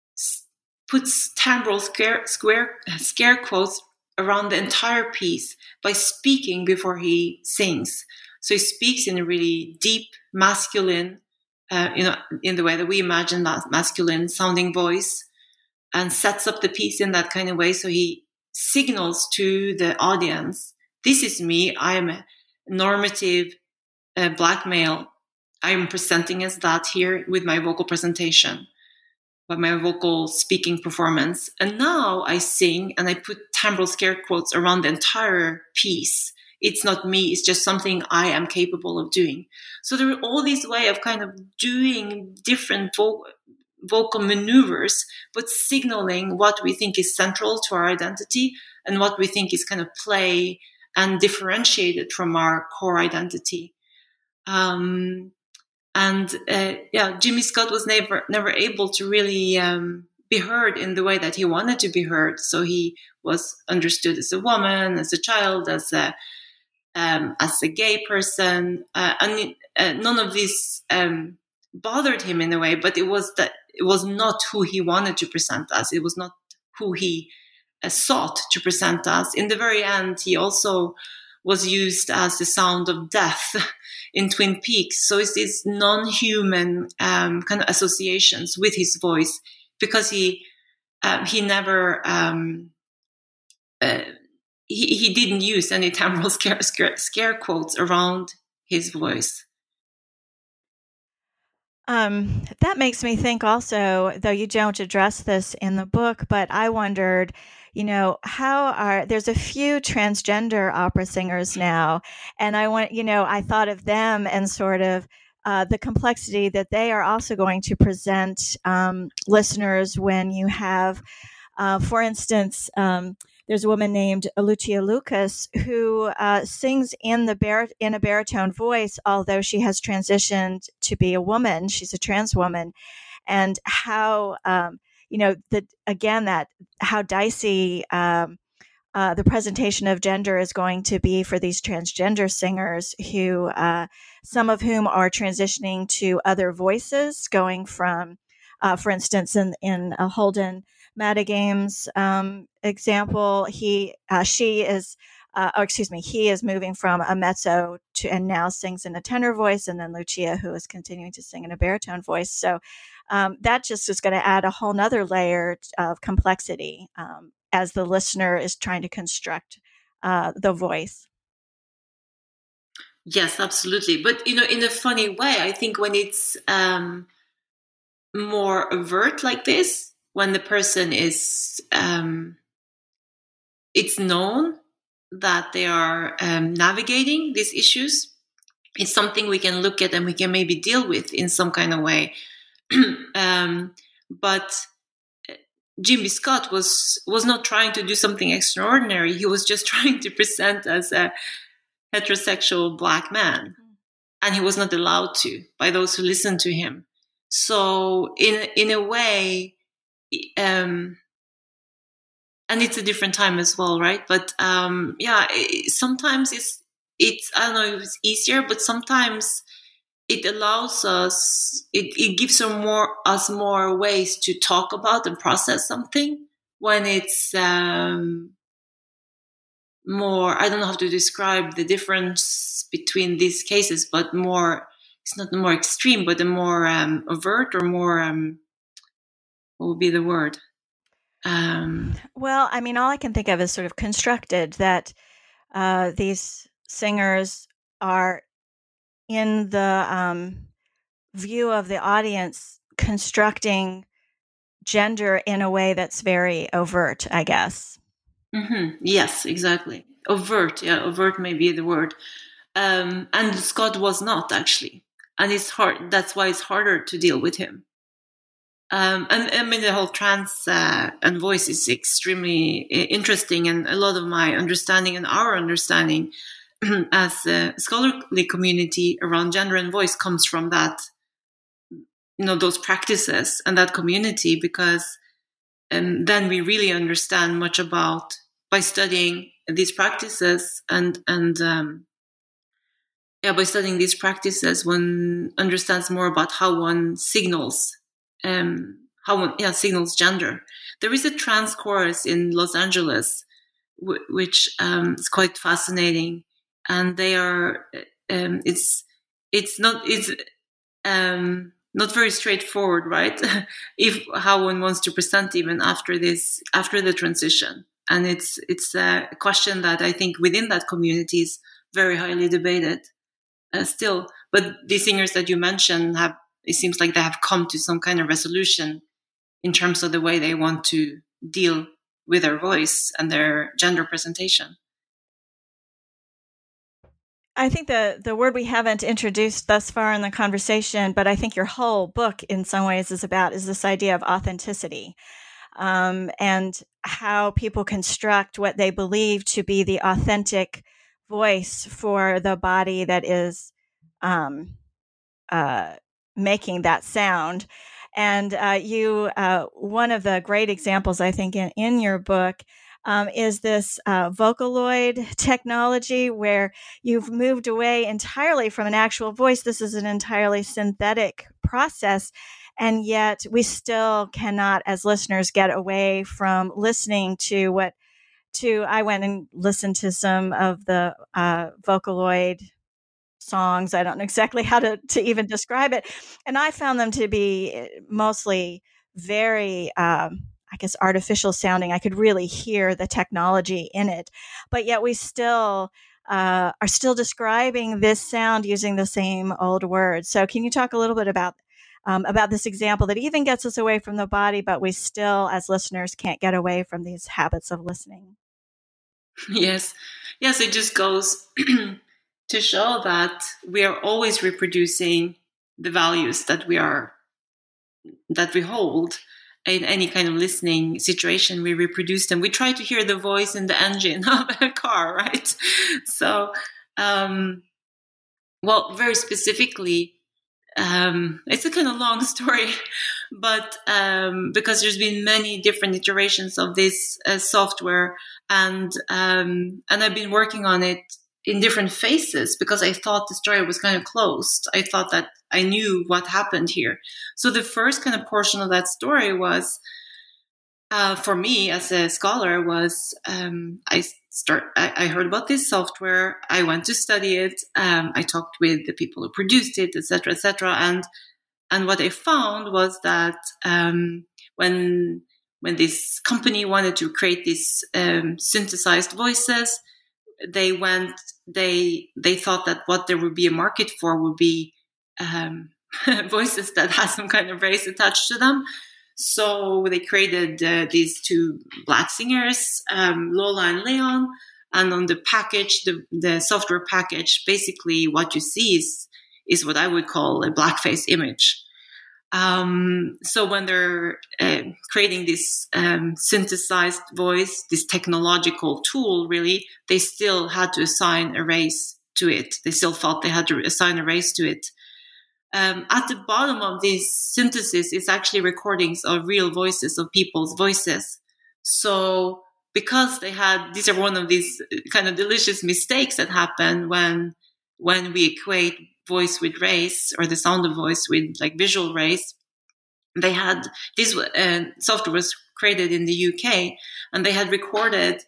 puts timbral scare, square, scare quotes around the entire piece by speaking before he sings. So he speaks in a really deep, masculine, uh, you know, in the way that we imagine that masculine sounding voice, and sets up the piece in that kind of way. So he signals to the audience, this is me. I am a normative uh, black male. I am presenting as that here with my vocal presentation, with my vocal speaking performance. And now I sing and I put timbral scare quotes around the entire piece. It's not me. It's just something I am capable of doing. So there are all these ways of kind of doing different vo- vocal maneuvers, but signaling what we think is central to our identity and what we think is kind of play and differentiated from our core identity. Um, and uh, yeah, Jimmy Scott was never never able to really um, be heard in the way that he wanted to be heard. So he was understood as a woman, as a child, as a um, as a gay person, uh, and uh, none of this um, bothered him in a way. But it was that it was not who he wanted to present as. It was not who he uh, sought to present as. In the very end, he also was used as the sound of death in Twin Peaks. So it's these non-human um, kind of associations with his voice, because he uh, he never um, uh, he he didn't use any timbral scare, scare scare quotes around his voice. Um, that makes me think also, though you don't address this in the book, but I wondered, you know, how are, there's a few transgender opera singers now, and I want, you know, I thought of them and sort of uh, the complexity that they are also going to present um, listeners when you have, uh, for instance, um, there's a woman named Lucia Lucas who uh, sings in the bar- in a baritone voice, although she has transitioned to be a woman. She's a trans woman, and how um, you know the again that how dicey um, uh, the presentation of gender is going to be for these transgender singers, who uh, some of whom are transitioning to other voices, going from, uh, for instance, in in a Holden Madigame's um, example, he, uh, she is, uh, oh, excuse me, he is moving from a mezzo to, and now sings in a tenor voice, and then Lucia, who is continuing to sing in a baritone voice. So um, that just is going to add a whole nother layer of complexity um, as the listener is trying to construct uh, the voice. Yes, absolutely. But, you know, in a funny way, I think when it's um, more overt like this, when the person is, um, it's known that they are um, navigating these issues, it's something we can look at and we can maybe deal with in some kind of way. um, but Jimmy Scott was was not trying to do something extraordinary. He was just trying to present as a heterosexual Black man, and he was not allowed to by those who listened to him. So in in a way, um, and it's a different time as well, right? But um, yeah, it, sometimes it's it's I don't know if it's easier, but sometimes it allows us, it, it gives us more us more ways to talk about and process something when it's um, more. I don't know how to describe the difference between these cases, but more. It's not more extreme, but a more um, overt or more. Um, what would be the word? Um, well, I mean, all I can think of is sort of constructed, that uh, these singers are in the um, view of the audience constructing gender in a way that's very overt, I guess. Mm-hmm. Yes, exactly. Overt, yeah, overt may be the word. Um, and Scott was not, actually. And it's hard. That's why it's harder to deal with him. Um, and I mean, the whole trans uh, and voice is extremely interesting, and a lot of my understanding and our understanding as a scholarly community around gender and voice comes from that, you know, those practices and that community, because um, then we really understand much about, by studying these practices and and um, yeah, by studying these practices, one understands more about how one signals. Um, how one yeah signals gender. There is a trans chorus in Los Angeles, w- which um, is quite fascinating, and they are um, it's it's not it's um, not very straightforward, right? If how one wants to present even after this after the transition, and it's it's a question that I think within that community is very highly debated uh, still. But the singers that you mentioned have. It seems like they have come to some kind of resolution in terms of the way they want to deal with their voice and their gender presentation. I think the, the word we haven't introduced thus far in the conversation, but I think your whole book in some ways is about, is this idea of authenticity, um, and how people construct what they believe to be the authentic voice for the body that is um, uh, making that sound. And uh, you, uh, one of the great examples, I think, in, in your book um, is this uh, Vocaloid technology, where you've moved away entirely from an actual voice. This is an entirely synthetic process. And yet we still cannot, as listeners, get away from listening to what, to, I went and listened to some of the uh, Vocaloid songs. I don't know exactly how to, to even describe it. And I found them to be mostly very, um, I guess, artificial sounding. I could really hear the technology in it, but yet we still uh, are still describing this sound using the same old words. So can you talk a little bit about um, about this example that even gets us away from the body, but we still, as listeners, can't get away from these habits of listening. Yes. Yes, it just goes to show that we are always reproducing the values that we are, that we hold. In any kind of listening situation, we reproduce them. We try to hear the voice in the engine of a car, right? So, um, well, very specifically, um, it's a kind of long story, but um, because there's been many different iterations of this uh, software, and um, and I've been working on it in different phases because I thought the story was kind of closed. I thought that I knew what happened here. So the first kind of portion of that story was, uh, for me as a scholar, was um, I start. I, I heard about this software. I went to study it. Um, I talked with the people who produced it, et cetera, et cetera. And and what I found was that um, when when this company wanted to create these um, synthesized voices, they went. They they thought that what there would be a market for would be um, voices that has some kind of race attached to them. So they created uh, these two black singers, um, Lola and Leon. And on the package, the, the software package, basically what you see is, is what I would call a blackface image. Um, so when they're uh, creating this um, synthesized voice, this technological tool, really, they still had to assign a race to it. They still thought they had to assign a race to it. Um, at the bottom of this synthesis is actually recordings of real voices, of people's voices. So because they had, these are one of these kind of delicious mistakes that happen when when we equate voice with race, or the sound of voice with like visual race. They had, this uh, software was created in the U K, and they had recorded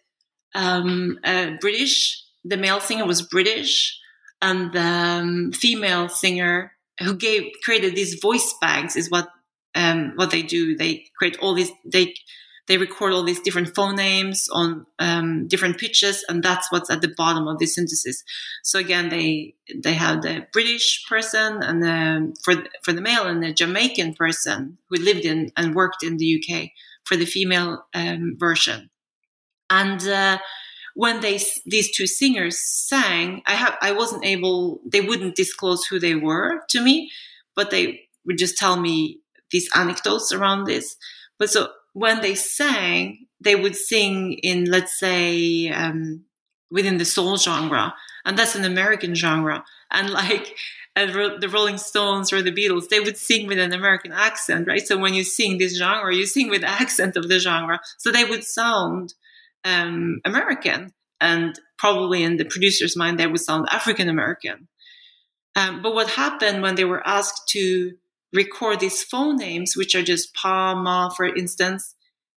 um, a British, the male singer was British, and the um, female singer who gave created these voice banks is what um, what they do. They create all these, they they record all these different phonemes on um, different pitches, and that's what's at the bottom of this synthesis. So again, they they have the British person, and the, for for the male, and the Jamaican person who lived in and worked in the U K for the female um, version. And uh, when they these two singers sang, I have I wasn't able. They wouldn't disclose who they were to me, but they would just tell me these anecdotes around this. But so when they sang, they would sing in, let's say, um, within the soul genre, and that's an American genre. And like uh, the Rolling Stones or the Beatles, they would sing with an American accent, right? So when you sing this genre, you sing with the accent of the genre. So they would sound um, American, and probably in the producer's mind, they would sound African American. Um, but what happened when they were asked to record these phonemes, which are just pa, ma, for instance.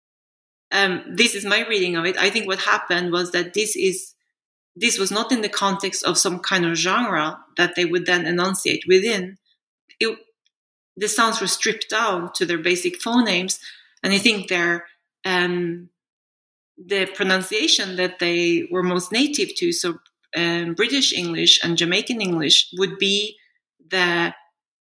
Um, this is my reading of it. I think what happened was that this is this was not in the context of some kind of genre that they would then enunciate within. It, the sounds were stripped down to their basic phonemes, and I think their um, the pronunciation that they were most native to, so um, British English and Jamaican English, would be the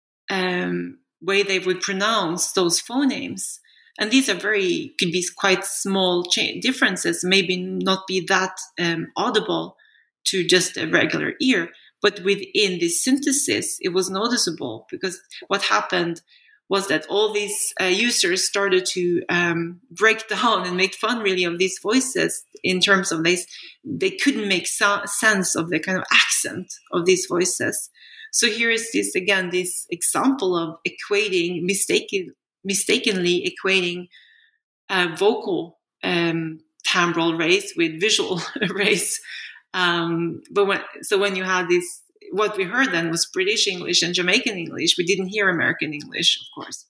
um, way they would pronounce those phonemes. And these are very, could be quite small cha- differences, maybe not be that um, audible to just a regular ear. But within this synthesis, it was noticeable, because what happened was that all these uh, users started to um, break down and make fun really of these voices in terms of this. They couldn't make so- sense of the kind of accent of these voices. So here is this, again, this example of equating, mistaken, mistakenly equating uh, vocal um, timbral race with visual race. Um, but when, so when you had this, what we heard then was British English and Jamaican English. We didn't hear American English, of course.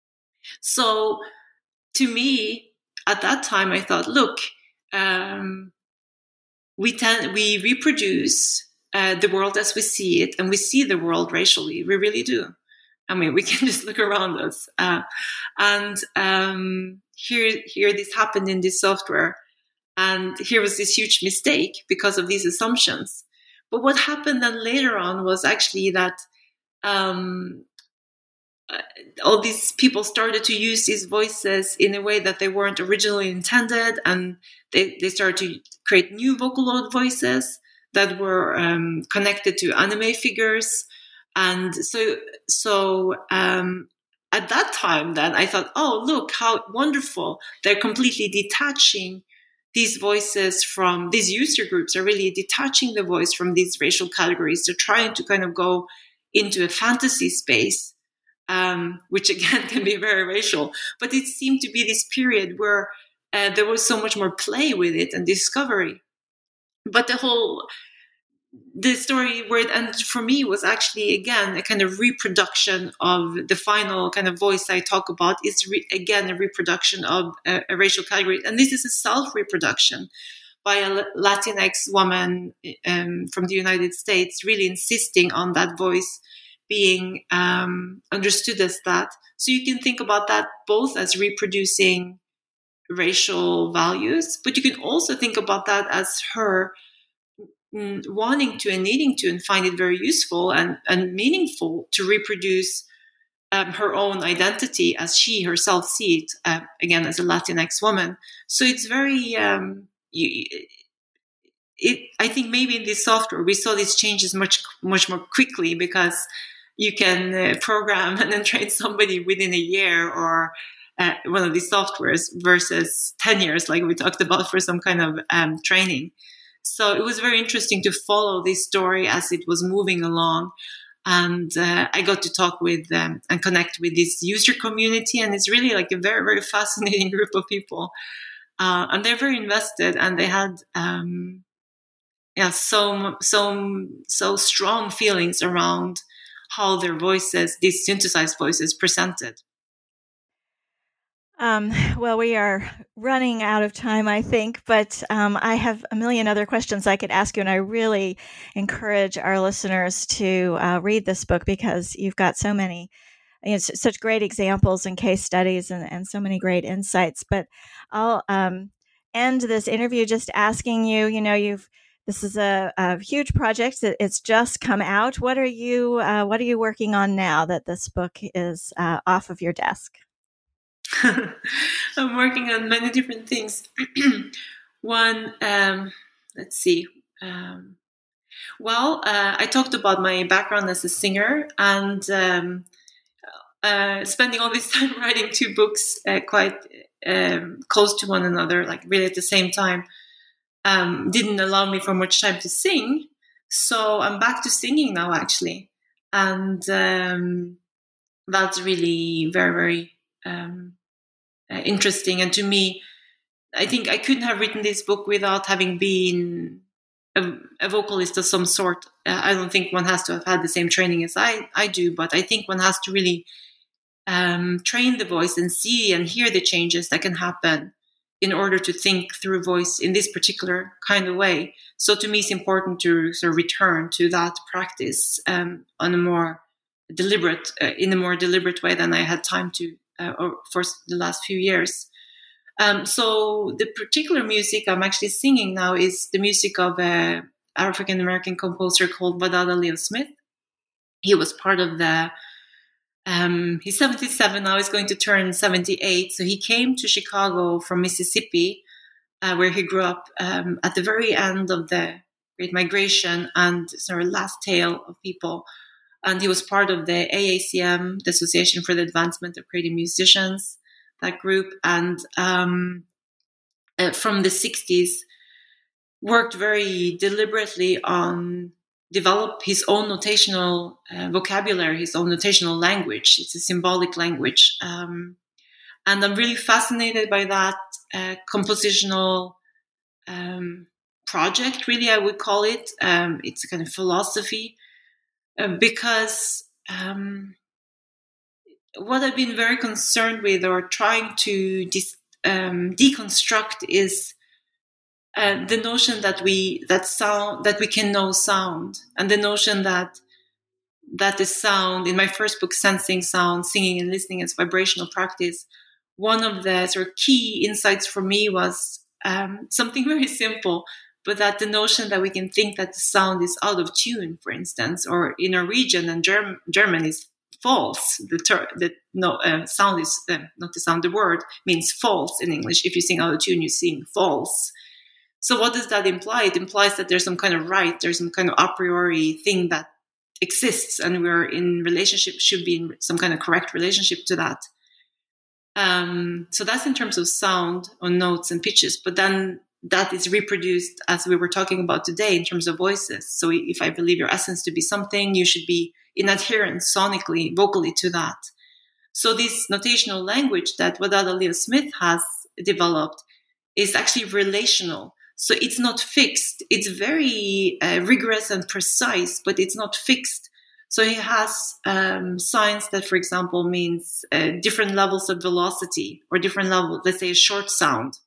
So to me, at that time, I thought, look, um, we tend, we reproduce uh, the world as we see it, and we see the world racially. We really do. I mean, we can just look around us. Uh, and um, here, here, this happened in this software. And here was this huge mistake because of these assumptions. But what happened then later on was actually that um, uh, all these people started to use these voices in a way that they weren't originally intended, and they, they started to create new Vocaloid voices that were um, connected to anime figures. And so, so um, at that time, then I thought, oh, look how wonderful. They're completely detaching these voices from, these user groups are really detaching the voice from these racial categories. They're trying to kind of go into a fantasy space, um, which again can be very racial. But it seemed to be this period where uh, there was so much more play with it and discovery. But the whole, the story where it ended for me was actually, again, a kind of reproduction of the final kind of voice I talk about. It's, re- again, a reproduction of a, a racial category. And this is a self-reproduction by a Latinx woman um, from the United States, really insisting on that voice being um, understood as that. So you can think about that both as reproducing racial values, but you can also think about that as her mm, wanting to and needing to and find it very useful and, and meaningful to reproduce um, her own identity as she herself sees it, uh, again, as a Latinx woman. So it's very, um, you, it, I think maybe in this software, we saw these changes much, much more quickly because you can uh, program and then train somebody within a year or Uh, one of these softwares versus ten years, like we talked about for some kind of um, training. So it was very interesting to follow this story as it was moving along. And uh, I got to talk with them and connect with this user community. And it's really like a very, very fascinating group of people. Uh, and they're very invested, and they had um, yeah, so, so, so strong feelings around how their voices, these synthesized voices, presented. Um, well, we are running out of time, I think, but um, I have a million other questions I could ask you, and I really encourage our listeners to uh, read this book because you've got so many, you know, such great examples and case studies and, and so many great insights. But I'll um, end this interview just asking you, you know, you've this is a, a huge project. It's just come out. What are you uh, What are you working on now that this book is uh, off of your desk? I'm working on many different things. One, um, let's see. Um, well, uh, I talked about my background as a singer and um, uh, spending all this time writing two books uh, quite um, close to one another, like really at the same time, um, didn't allow me for much time to sing. So I'm back to singing now, actually. And um, that's really very, very... Um, Uh, interesting. And to me, I think I couldn't have written this book without having been a, a vocalist of some sort. Uh, I don't think one has to have had the same training as I, I do, but I think one has to really um, train the voice and see and hear the changes that can happen in order to think through voice in this particular kind of way. So to me, it's important to sort of return to that practice um, on a more deliberate, uh, in a more deliberate way than I had time to Uh, or for the last few years. Um, so the particular music I'm actually singing now is the music of an African-American composer called Wadada Leo Smith. He was part of the, um, he's seventy-seven now, he's going to turn seventy-eight. So he came to Chicago from Mississippi, uh, where he grew up um, at the very end of the Great Migration and sort of last tail of people. And he was part of the A A C M, the Association for the Advancement of Creative Musicians, that group. And um, uh, from the sixties, worked very deliberately on develop his own notational uh, vocabulary, his own notational language. It's a symbolic language. Um, and I'm really fascinated by that uh, compositional um, project, really, I would call it. Um, it's a kind of philosophy. Uh, because um, what I've been very concerned with or trying to dis- um, deconstruct is uh, the notion that we that sound that we can know sound, and the notion that that the sound in my first book, Sensing Sound, Singing and Listening as Vibrational Practice. One of the sort of key insights for me was um, something very simple. But that the notion that we can think that the sound is out of tune, for instance, or in Norwegian and Germ- German is false. The ter- the no uh, sound is uh, not the sound. The word means false in English. If you sing out of tune, you sing false. So what does that imply? It implies that there's some kind of right, there's some kind of a priori thing that exists, and we're in relationship, should be in some kind of correct relationship to that. Um, so that's in terms of sound on notes and pitches, but then that is reproduced as we were talking about today in terms of voices. So if I believe your essence to be something, you should be in adherence sonically, vocally to that. So this notational language that Wadada Leo Smith has developed is actually relational. So it's not fixed. It's very uh, rigorous and precise, but it's not fixed. So he has um, signs that, for example, means uh, different levels of velocity or different levels, let's say a short sound.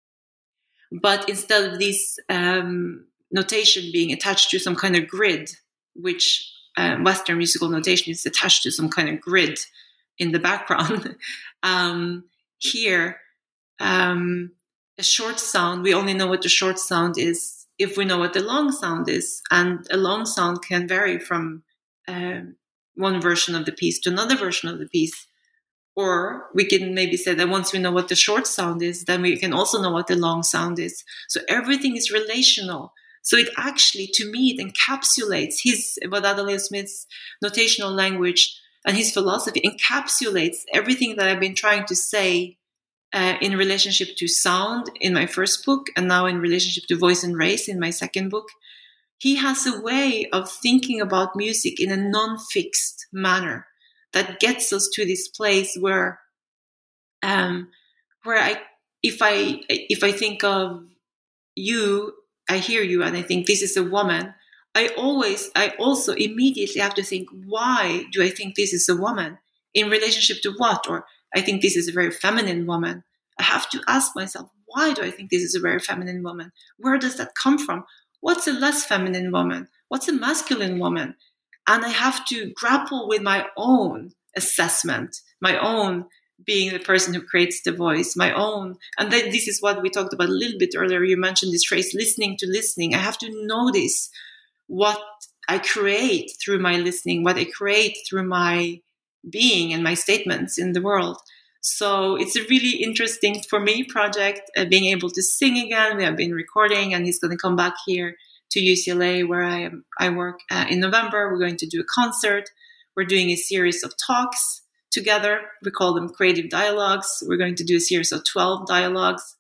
But instead of this um, notation being attached to some kind of grid, which uh, Western musical notation is attached to some kind of grid in the background, um, here, um, a short sound, we only know what the short sound is if we know what the long sound is. And a long sound can vary from uh, one version of the piece to another version of the piece. Or we can maybe say that once we know what the short sound is, then we can also know what the long sound is. So everything is relational. So it actually, to me, it encapsulates his, Wadada Leo Smith's notational language and his philosophy encapsulates everything that I've been trying to say Uh, in relationship to sound in my first book, and now in relationship to voice and race in my second book. He has a way of thinking about music in a non-fixed manner that gets us to this place where, um, where I, if I, if I think of you, I hear you, and I think this is a woman. I always, I also immediately have to think, why do I think this is a woman? In relationship to what? Or I think this is a very feminine woman. I have to ask myself, why do I think this is a very feminine woman? Where does that come from? What's a less feminine woman? What's a masculine woman? And I have to grapple with my own assessment, my own being the person who creates the voice, my own. And then this is what we talked about a little bit earlier. You mentioned this phrase, listening to listening. I have to notice what I create through my listening, what I create through my being and my statements in the world. So it's a really interesting for me project, uh, being able to sing again. We have been recording, and he's going to come back here to U C L A where I am, I work uh, in November. We're going to do a concert. We're doing a series of talks together. We call them creative dialogues. We're going to do a series of twelve dialogues.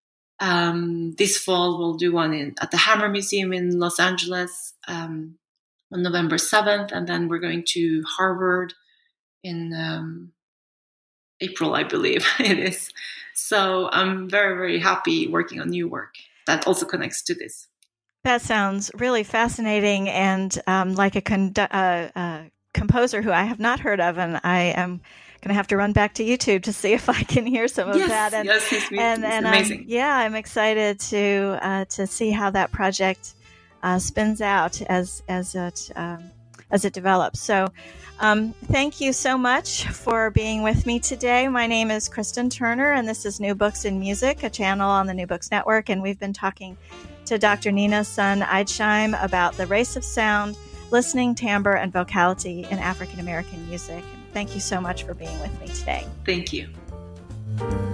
Um, this fall we'll do one in at the Hammer Museum in Los Angeles um, on November seventh, and then we're going to Harvard in um, April, I believe it is. So I'm very, very happy working on new work that also connects to this. That sounds really fascinating, and um, like a con- uh, uh, composer who I have not heard of, and I am going to have to run back to YouTube to see if I can hear some of yes, that. And, yes, he's, and, he's and amazing. Um, yeah, I'm excited to uh, to see how that project uh, spins out as as it um, as it develops. So. Um, thank you so much for being with me today. My name is Kristen Turner, and this is New Books in Music, a channel on the New Books Network. And we've been talking to Doctor Nina Sun-Eidsham about the race of sound, listening, timbre, and vocality in African American music. And thank you so much for being with me today. Thank you.